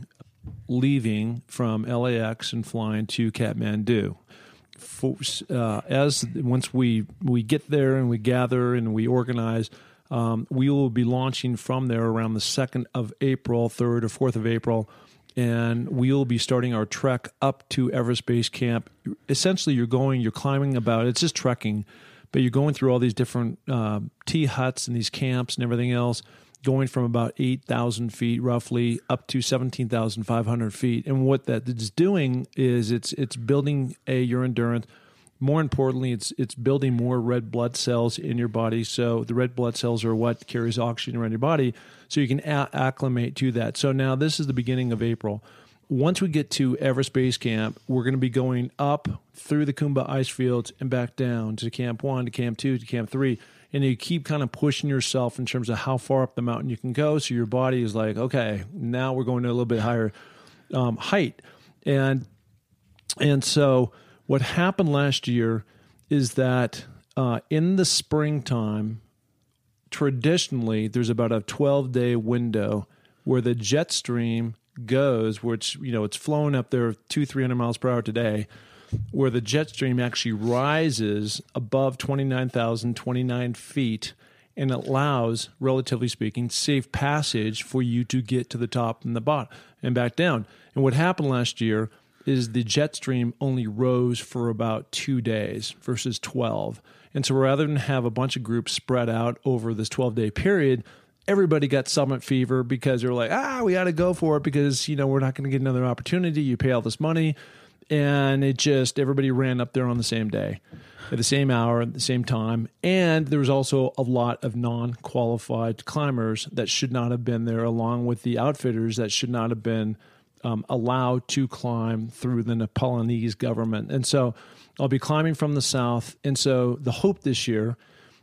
leaving from L A X and flying to Kathmandu. For, uh, as once we we get there and we gather and we organize, um, we will be launching from there around the second of April, third or fourth of April, and we will be starting our trek up to Everest Base Camp. Essentially, you're going, you're climbing about, it's just trekking, but you're going through all these different uh, tea huts and these camps and everything else, going from about eight thousand feet roughly up to seventeen thousand five hundred feet. And what that is doing is it's it's building a your endurance. More importantly, it's it's building more red blood cells in your body. So the red blood cells are what carries oxygen around your body, so you can a- acclimate to that. So now this is the beginning of April. Once we get to Everest Base Camp, we're going to be going up through the Kumba ice fields and back down to Camp one, to Camp two, to Camp three. And you keep kind of pushing yourself in terms of how far up the mountain you can go. So your body is like, okay, now we're going to a little bit higher um, height. And and so What happened last year is that uh, in the springtime, traditionally, there's about a twelve-day window where the jet stream goes, which, you know, it's flowing up there two, three hundred miles per hour today, where the jet stream actually rises above twenty-nine thousand twenty-nine feet and allows, relatively speaking, safe passage for you to get to the top and the bottom and back down. And what happened last year is the jet stream only rose for about two days versus twelve. And so rather than have a bunch of groups spread out over this twelve-day period, everybody got summit fever because they were like, ah, we got to go for it because, you know, we're not going to get another opportunity. You pay all this money. And it just, everybody ran up there on the same day, at the same hour, at the same time. And there was also a lot of non-qualified climbers that should not have been there, along with the outfitters that should not have been um, allowed to climb through the Nepalese government. And so I'll be climbing from the south. And so the hope this year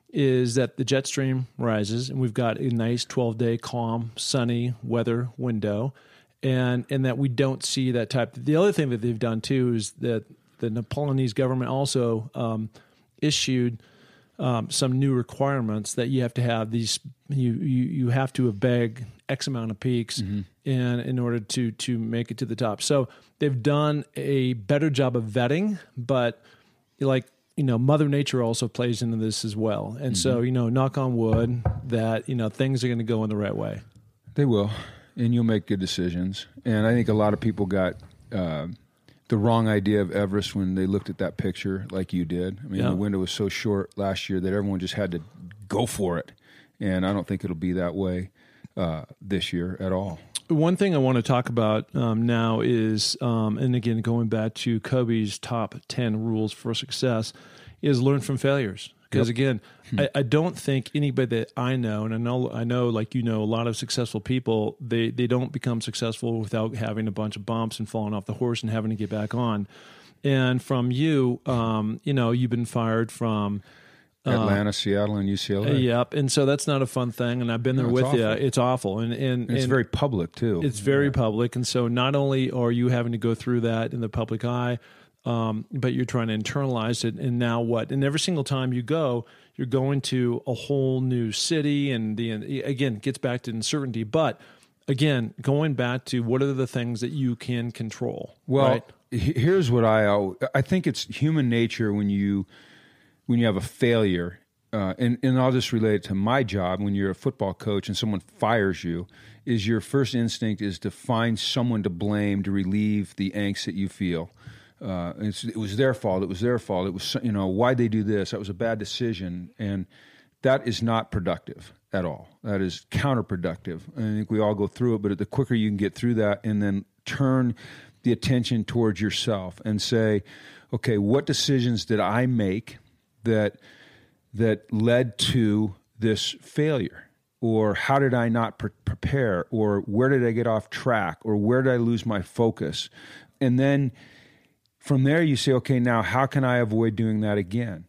is that the jet stream rises and we've got a nice twelve-day calm, sunny weather window, and and that we don't see that type. The other thing that they've done too is that the Nepalese government also um, issued um, some new requirements that you have to have these. You you, you have to have bagged X amount of peaks, mm-hmm. in in order to to make it to the top. So they've done a better job of vetting, but like. You know, Mother Nature also plays into this as well. And mm-hmm. so, you know, knock on wood that, you know, things are going to go in the right way. They will. And you'll make good decisions. And I think a lot of people got uh, the wrong idea of Everest when they looked at that picture like you did. I mean, yeah. the window was so short last year that everyone just had to go for it. And I don't think it'll be that way uh, this year at all. One thing I want to talk about um, now is, um, and again, going back to Kobe's top ten rules for success, is learn from failures. Because yep. again, hmm. I, I don't think anybody that I know, and I know, I know, like you know, a lot of successful people, they they don't become successful without having a bunch of bumps and falling off the horse and having to get back on. And from you, um, you know, you've been fired from Atlanta, uh, Seattle, and U C L A. Yep, and so that's not a fun thing. And I've been there no, with awful. you. It's awful, and and, and it's and very public too. It's very yeah. public, and so not only are you having to go through that in the public eye, um, but you're trying to internalize it. And now what? And every single time you go, you're going to a whole new city, and the again it gets back to uncertainty. But again, going back to what are the things that you can control? Well, right? here's what I I think it's human nature when you. When you have a failure, uh, and, and I'll just relate it to my job, when you're a football coach and someone fires you, is your first instinct is to find someone to blame to relieve the angst that you feel. Uh, it's, it was their fault. It was their fault. It was, you know, why'd they do this? That was a bad decision. And that is not productive at all. That is counterproductive. And I think we all go through it, but the quicker you can get through that and then turn the attention towards yourself and say, okay, what decisions did I make that that led to this failure? Or how did I not pre- prepare? Or where did I get off track? Or where did I lose my focus? And then from there you say, okay, now how can I avoid doing that again?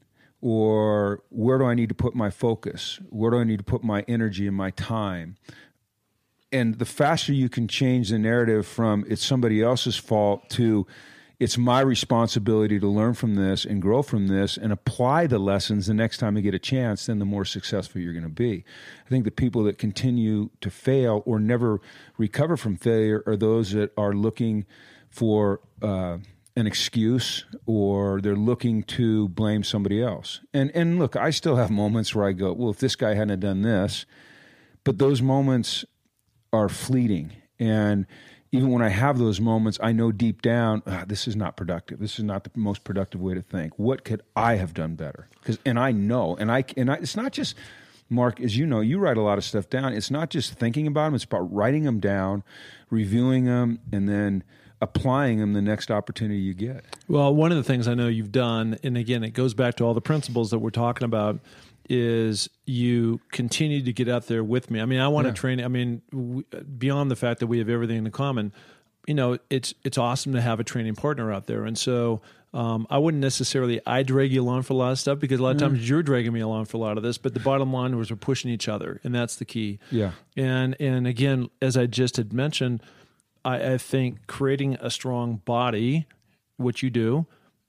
Or where do I need to put my focus? Where do I need to put my energy and my time? And the faster you can change the narrative from it's somebody else's fault to it's my responsibility to learn from this and grow from this and apply the lessons the next time you get a chance, then the more successful you're going to be. I think the people that continue to fail or never recover from failure are those that are looking for uh, an excuse, or they're looking to blame somebody else. And and look, I still have moments where I go, well, if this guy hadn't done this, but those moments are fleeting. And even when I have those moments, I know deep down, ah, this is not productive. This is not the most productive way to think. What could I have done better? Because, and I know, and I, and I, it's not just, Mark, as you know, you write a lot of stuff down. It's not just thinking about them. It's about writing them down, reviewing them, and then applying them the next opportunity you get. Well, one of the things I know you've done, and again, it goes back to all the principles that we're talking about, is you continue to get out there with me. I mean, I want yeah. to train. I mean, w- beyond the fact that we have everything in common, you know, it's it's awesome to have a training partner out there. And so um, I wouldn't necessarily, I drag you along for a lot of stuff because a lot of times mm. you're dragging me along for a lot of this, but the bottom line was we're pushing each other, and that's the key. Yeah. And, and again, as I just had mentioned, I, I think creating a strong body, which you do,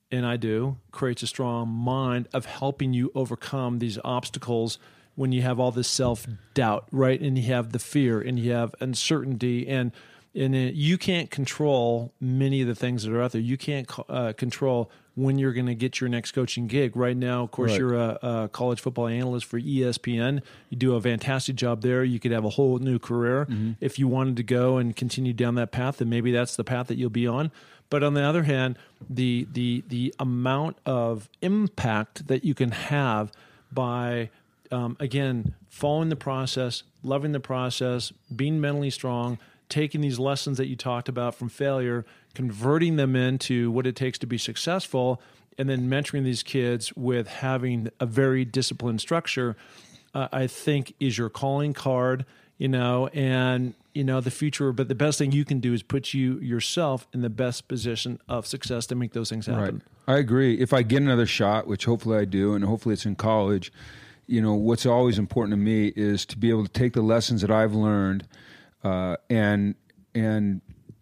and I do, creates a strong mind of helping you overcome these obstacles when you have all this self-doubt, right? And you have the fear, and you have uncertainty, and and you can't control many of the things that are out there. You can't uh, control when you're going to get your next coaching gig. Right now, of course, right. you're a, a college football analyst for E S P N. You do a fantastic job there. You could have a whole new career. Mm-hmm. If you wanted to go and continue down that path, then maybe that's the path that you'll be on. But on the other hand, the the the amount of impact that you can have by, um, again, following the process, loving the process, being mentally strong, taking these lessons that you talked about from failure, converting them into what it takes to be successful, and then mentoring these kids with having a very disciplined structure, uh, I think is your calling card, you know, and, you know, the future. But the best thing you can do is put you yourself in the best position of success to make those things happen. Right. I agree. If I get another shot, which hopefully I do, and hopefully it's in college, you know, what's always important to me is to be able to take the lessons that I've learned Uh, and and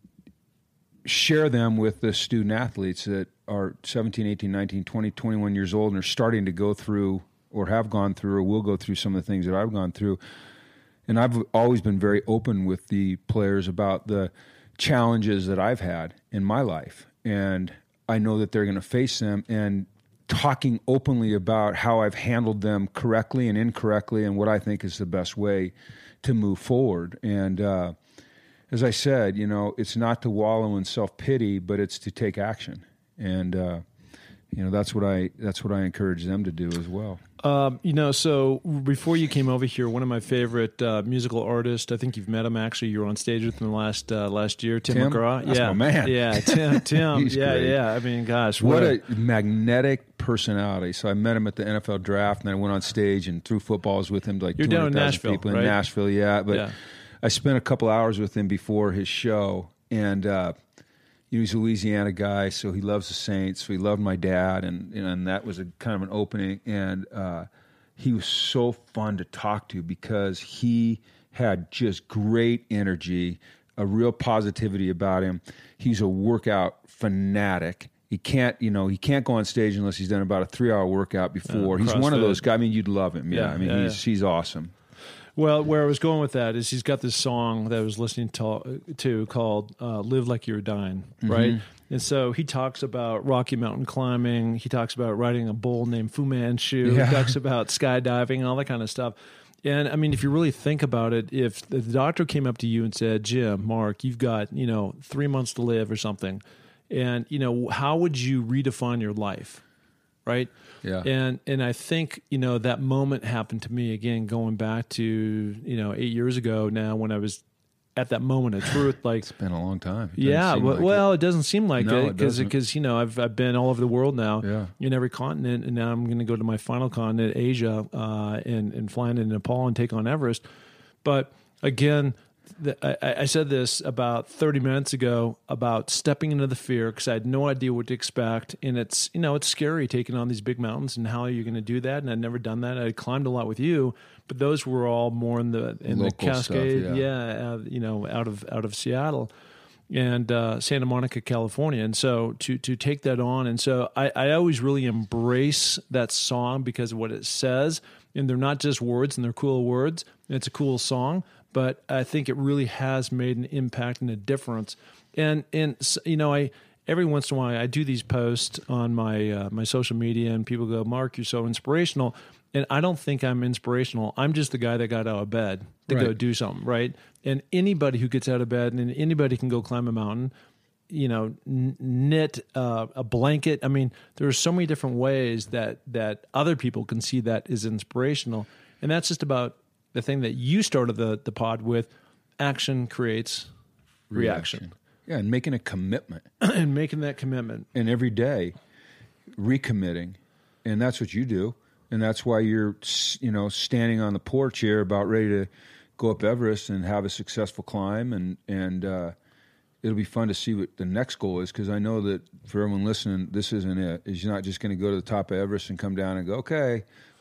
share them with the student athletes that are seventeen, eighteen, nineteen, twenty, twenty-one years old and are starting to go through or have gone through or will go through some of the things that I've gone through. And I've always been very open with the players about the challenges that I've had in my life. And I know that they're going to face them, and talking openly about how I've handled them correctly and incorrectly and what I think is the best way to move forward. And uh, as I said, you know, it's not to wallow in self-pity, but it's to take action. And uh, you know, that's what I that's what I encourage them to do as well. Um, you know, so before you came over here, one of my favorite uh, musical artists, I think you've met him actually. You were on stage with him last uh, last year, Tim, Tim McGraw. That's yeah, my man. Yeah, Tim. Tim. yeah, great. yeah. I mean, gosh, what, what a, a magnetic personality. So I met him at the N F L draft, and then I went on stage and threw footballs with him to like You're two down in hundred thousand Nashville, people in right? Nashville. Yeah, but Yeah. I spent a couple hours with him before his show, and uh, you know, he's a Louisiana guy, so he loves the Saints. So he loved my dad, and you know, and that was a kind of an opening. And uh, he was so fun to talk to because he had just great energy, a real positivity about him. He's a workout fanatic. He can't, you know, he can't go on stage unless he's done about a three-hour workout before. Uh, he's one of those guys. I mean, you'd love him. Yeah, Yeah, I mean, yeah, he's yeah. he's awesome. Well, where I was going with that is he's got this song that I was listening to, to called uh, Live Like You're Dying, right? Mm-hmm. And so he talks about Rocky Mountain climbing. He talks about riding a bull named Fu Manchu. Yeah. He talks about skydiving and all that kind of stuff. And, I mean, if you really think about it, if the doctor came up to you and said, Jim, Mark, you've got, you know, three months to live or something, and, you know, how would you redefine your life, right? Yeah. And and I think, you know, that moment happened to me again, going back to, you know, eight years ago now when I was at that moment of truth. Like, It's been a long time. It doesn't yeah, seem well, like well it. it doesn't seem like No, it it because doesn't. because you know I've I've been all over the world now, Yeah. in every continent, and now I'm going to go to my final continent, Asia, uh, and and fly into Nepal and take on Everest. But again, the, I, I said this about thirty minutes ago about stepping into the fear because I had no idea what to expect, and it's you know it's scary taking on these big mountains and how you're going to do that. And I'd never done that. I climbed a lot with you, but those were all more in the in Local the Cascade, stuff, yeah. yeah, uh, you know, out of out of Seattle and uh, Santa Monica, California. And so to to take that on, and so I, I always really embrace that song because of what it says. And they're not just words, and they're cool words. And it's a cool song, but I think it really has made an impact and a difference. And and you know, I every once in a while I do these posts on my uh, my social media, and people go, "Mark, you're so inspirational." And I don't think I'm inspirational. I'm just the guy that got out of bed to Right. go do something, right? And anybody who gets out of bed, and anybody can go climb a mountain, you know, n- knit uh, a blanket. I mean, there are so many different ways that that other people can see that is inspirational. And that's just about the thing that you started the, the pod with. Action creates reaction. Yeah, and making a commitment. And making that commitment. And every day, recommitting. And that's what you do. And that's why you're, you know, standing on the porch here about ready to go up Everest and have a successful climb. And, and uh, it'll be fun to see what the next goal is, because I know that for everyone listening, this isn't it. Is you're not just going to go to the top of Everest and come down and go, okay,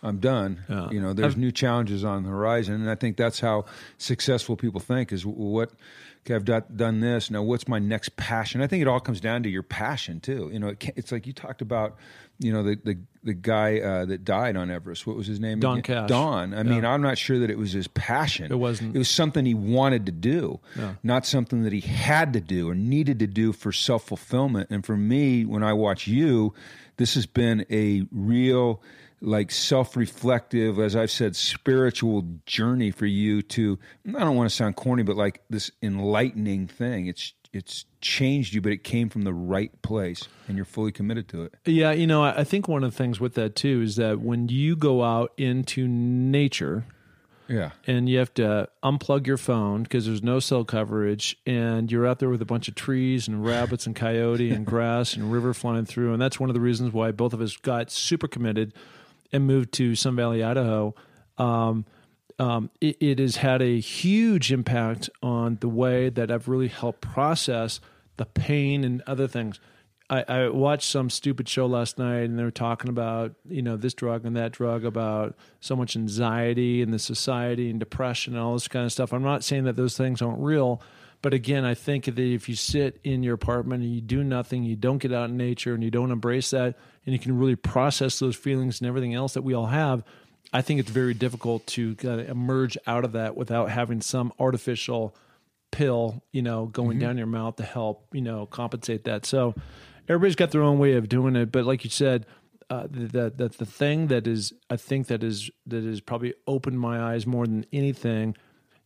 I'm done. Yeah. You know, there's I've, new challenges on the horizon, and I think that's how successful people think is what, okay, I've done, done this. Now, what's my next passion? I think it all comes down to your passion, too. You know, it can't, it's like you talked about, you know, the the, the guy uh, that died on Everest. What was his name? Don again? Cash. Don. I yeah. mean, I'm not sure that it was his passion. It wasn't. It was something he wanted to do, yeah. not something that he had to do or needed to do for self-fulfillment. And for me, when I watch you, this has been a real, like, self-reflective, as I've said, spiritual journey for you to, I don't want to sound corny, but like this enlightening thing. It's it's changed you, but it came from the right place, and you're fully committed to it. Yeah, you know, I think one of the things with that, too, is that when you go out into nature, yeah, and you have to unplug your phone because there's no cell coverage, and you're out there with a bunch of trees and rabbits and coyote and grass and river flying through, and that's one of the reasons why both of us got super committed and moved to Sun Valley, Idaho. Um, um, it, it has had a huge impact on the way that I've really helped process the pain and other things. I, I watched some stupid show last night, and they were talking about, you know, this drug and that drug, about so much anxiety in the society and depression and all this kind of stuff. I'm not saying that those things aren't real, but again, I think that if you sit in your apartment and you do nothing, you don't get out in nature and you don't embrace that, and you can really process those feelings and everything else that we all have, I think it's very difficult to kind of emerge out of that without having some artificial pill, you know, going mm-hmm. down your mouth to help, you know, compensate that. So everybody's got their own way of doing it. But like you said, uh, the, the, the thing that is, I think that is, that is probably opened my eyes more than anything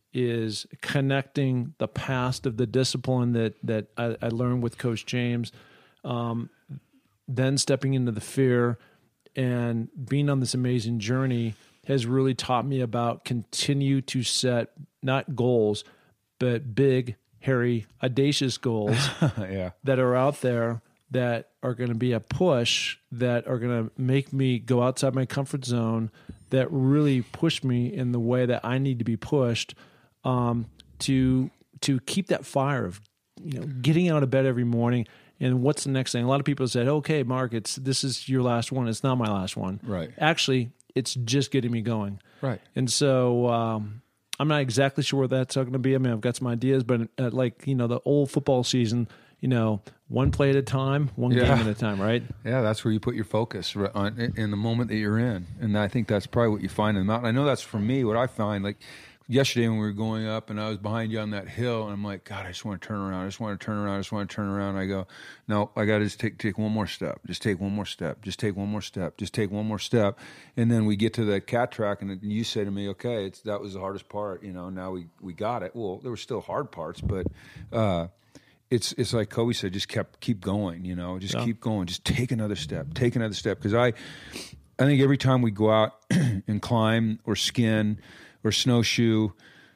is connecting the past of the discipline that, that I, I learned with Coach James, um, then stepping into the fear and being on this amazing journey has really taught me about continue to set not goals, but big, hairy, audacious goals yeah. that are out there that are going to be a push, that are going to make me go outside my comfort zone, that really push me in the way that I need to be pushed, um, to to keep that fire of, you know, getting out of bed every morning. And what's the next thing? A lot of people said, okay, Mark, it's this is your last one. It's not my last one. Right. Actually, it's just getting me going. Right. And so um, I'm not exactly sure what that's going to be. I mean, I've got some ideas, but uh, like, you know, the old football season, you know, one play at a time, one yeah. game at a time, right? Yeah, that's where you put your focus on in the moment that you're in. And I think that's probably what you find in the mountain. I know that's for me, what I find, like, yesterday when we were going up and I was behind you on that hill, and I'm like, God, I just want to turn around. I just want to turn around. I just want to turn around. I go, no, I got to just take take one more step. Just take one more step. Just take one more step. Just take one more step. And then we get to the cat track, and you say to me, okay, it's that was the hardest part. You know, now we, we got it. Well, there were still hard parts, but uh, it's it's like Kobe said, just kept keep going. You know, just yeah. keep going. Just take another step. Take another step. Because I, I think every time we go out and climb or skin or snowshoe,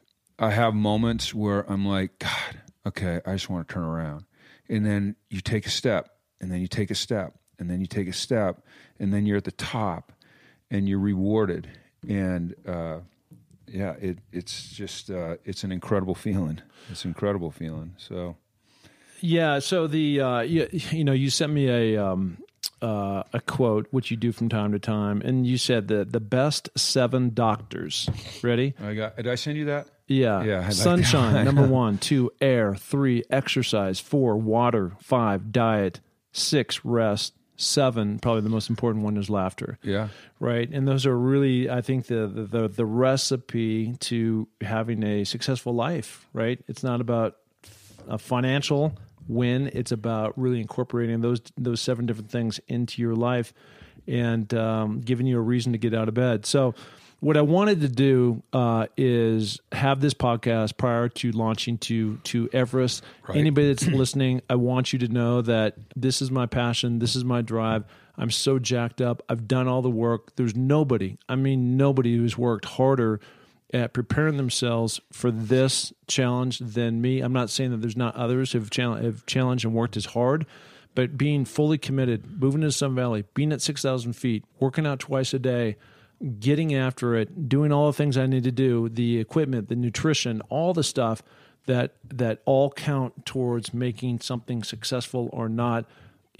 I have moments where I'm like, God, okay, I just want to turn around. And then you take a step, and then you take a step, and then you take a step, and then you're at the top, and you're rewarded. And uh, yeah, it, it's just, uh, it's an incredible feeling. It's an incredible feeling. So, yeah. So the, uh, you, you know, you sent me a, um, Uh, a quote, which you do from time to time, and you said that the best seven doctors. Ready? I got. Did I send you that? Yeah. Yeah. Like Sunshine, number one. Two, air. Three, exercise. Four, water. Five, diet. Six, rest. Seven, probably the most important one, is laughter. Yeah. Right. And those are really, I think, the the the, the recipe to having a successful life. Right. It's not about a financial win. It's about really incorporating those those seven different things into your life and um, giving you a reason to get out of bed. So what I wanted to do uh, is have this podcast prior to launching to to Everest. Right. Anybody that's listening, I want you to know that this is my passion. This is my drive. I'm so jacked up. I've done all the work. There's nobody, I mean nobody who's worked harder at preparing themselves for this challenge than me. I'm not saying that there's not others who have, challenge, have challenged and worked as hard, but being fully committed, moving to Sun Valley, being at six thousand feet, working out twice a day, getting after it, doing all the things I need to do, the equipment, the nutrition, all the stuff that that all count towards making something successful or not.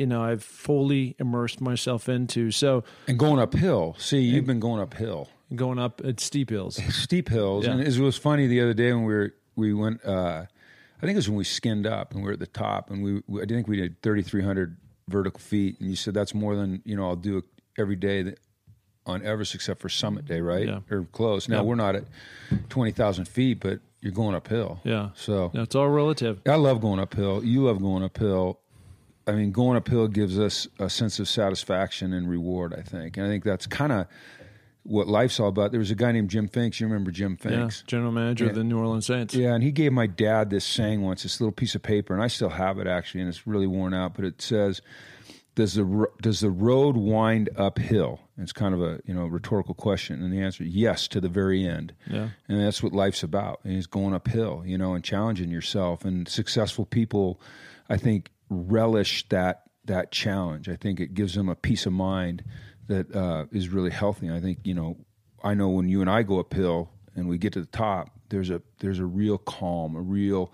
you know, I've fully immersed myself into. So and going uphill. See, you've been going uphill, going up at steep hills, steep hills. Yeah. And it was funny the other day when we were we went. Uh, I think it was when we skinned up and we were at the top, and we, we I think we did thirty-three hundred vertical feet, and you said that's more than you know I'll do every day that, on Everest except for summit day, right? Yeah. Or close. Now yeah. we're not at twenty thousand feet, but you're going uphill. Yeah. So no, it's all relative. I love going uphill. You love going uphill. I mean, going uphill gives us a sense of satisfaction and reward, I think. And I think that's kind of what life's all about. There was a guy named Jim Finks. You remember Jim Finks? Yeah, general manager yeah. of the New Orleans Saints. Yeah, and he gave my dad this saying once, this little piece of paper, and I still have it actually, and it's really worn out, but it says, does the does the road wind uphill? And it's kind of a you know rhetorical question, and the answer, yes, to the very end. Yeah. And that's what life's about, and it's going uphill, you know, and challenging yourself. And successful people, I think, relish that that challenge. I think it gives them a peace of mind that uh, is really healthy. And I think, you know, I know when you and I go uphill and we get to the top, there's a there's a real calm, a real,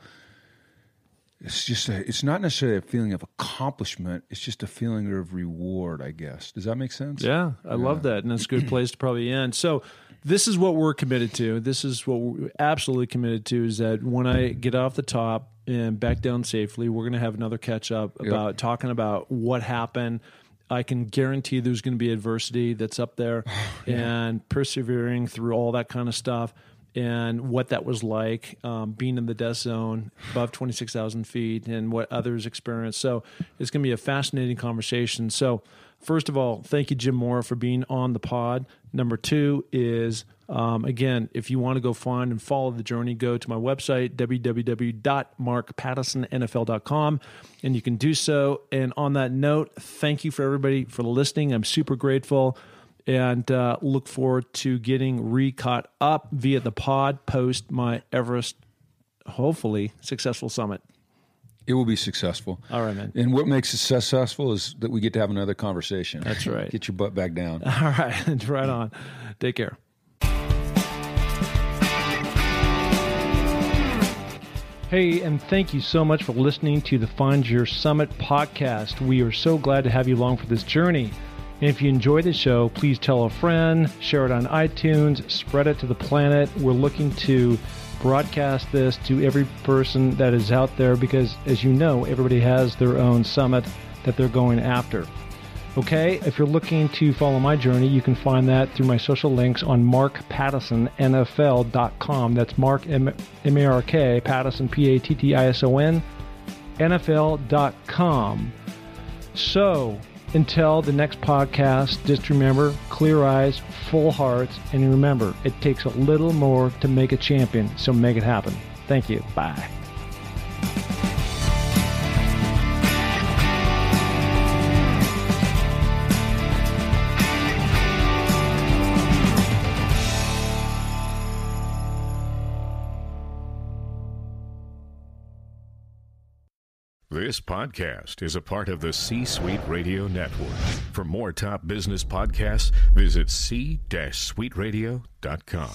it's just a, it's not necessarily a feeling of accomplishment. It's just a feeling of reward, I guess. Does that make sense? Yeah, I yeah. love that. And it's a good place to probably end. So this is what we're committed to. This is what we're absolutely committed to, is that when I get off the top and back down safely, we're going to have another catch up about yep. talking about what happened. I can guarantee there's going to be adversity that's up there yeah. and persevering through all that kind of stuff, and what that was like, um, being in the death zone above twenty-six thousand feet, and what others experience. So it's going to be a fascinating conversation. So first of all, thank you, Jim Mora, for being on the pod. Number two is, um, again, if you want to go find and follow the journey, go to my website, w w w dot mark pattison n f l dot com, and you can do so. And on that note, thank you for everybody for listening. I'm super grateful, and uh, look forward to getting re-caught up via the pod post my Everest, hopefully, successful summit. It will be successful. All right, man. And what makes it successful is that we get to have another conversation. That's right. Get your butt back down. All right. Right on. Take care. Hey, and thank you so much for listening to the Find Your Summit podcast. We are so glad to have you along for this journey. And if you enjoy the show, please tell a friend, share it on iTunes, spread it to the planet. We're looking to broadcast this to every person that is out there, because, as you know, everybody has their own summit that they're going after. Okay, if you're looking to follow my journey, you can find that through my social links on mark pattison n f l dot com. That's Mark, M A R K, Pattison, P A T T I S O N, N F L dot com. So, until the next podcast, just remember, clear eyes, full hearts, and remember, it takes a little more to make a champion, so make it happen. Thank you. Bye. This podcast is a part of the C-Suite Radio Network. For more top business podcasts, visit c suite radio dot com.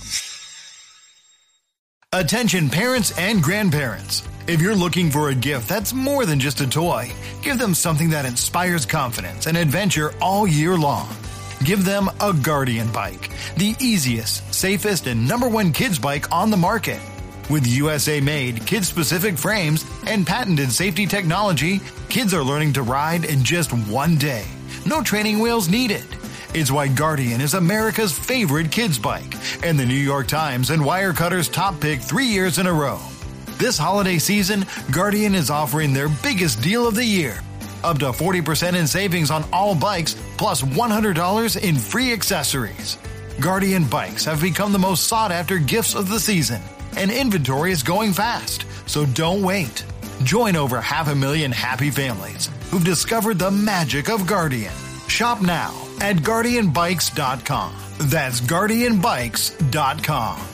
Attention parents and grandparents. If you're looking for a gift that's more than just a toy, give them something that inspires confidence and adventure all year long. Give them a Guardian bike, the easiest, safest, and number one kids bike on the market. With U S A-made, kid-specific frames and patented safety technology, kids are learning to ride in just one day. No training wheels needed. It's why Guardian is America's favorite kids bike and the New York Times and Wirecutter's top pick three years in a row. This holiday season, Guardian is offering their biggest deal of the year. Up to forty percent in savings on all bikes, plus one hundred dollars in free accessories. Guardian bikes have become the most sought-after gifts of the season, and inventory is going fast, so don't wait. Join over half a million happy families who've discovered the magic of Guardian. Shop now at guardian bikes dot com. That's guardian bikes dot com.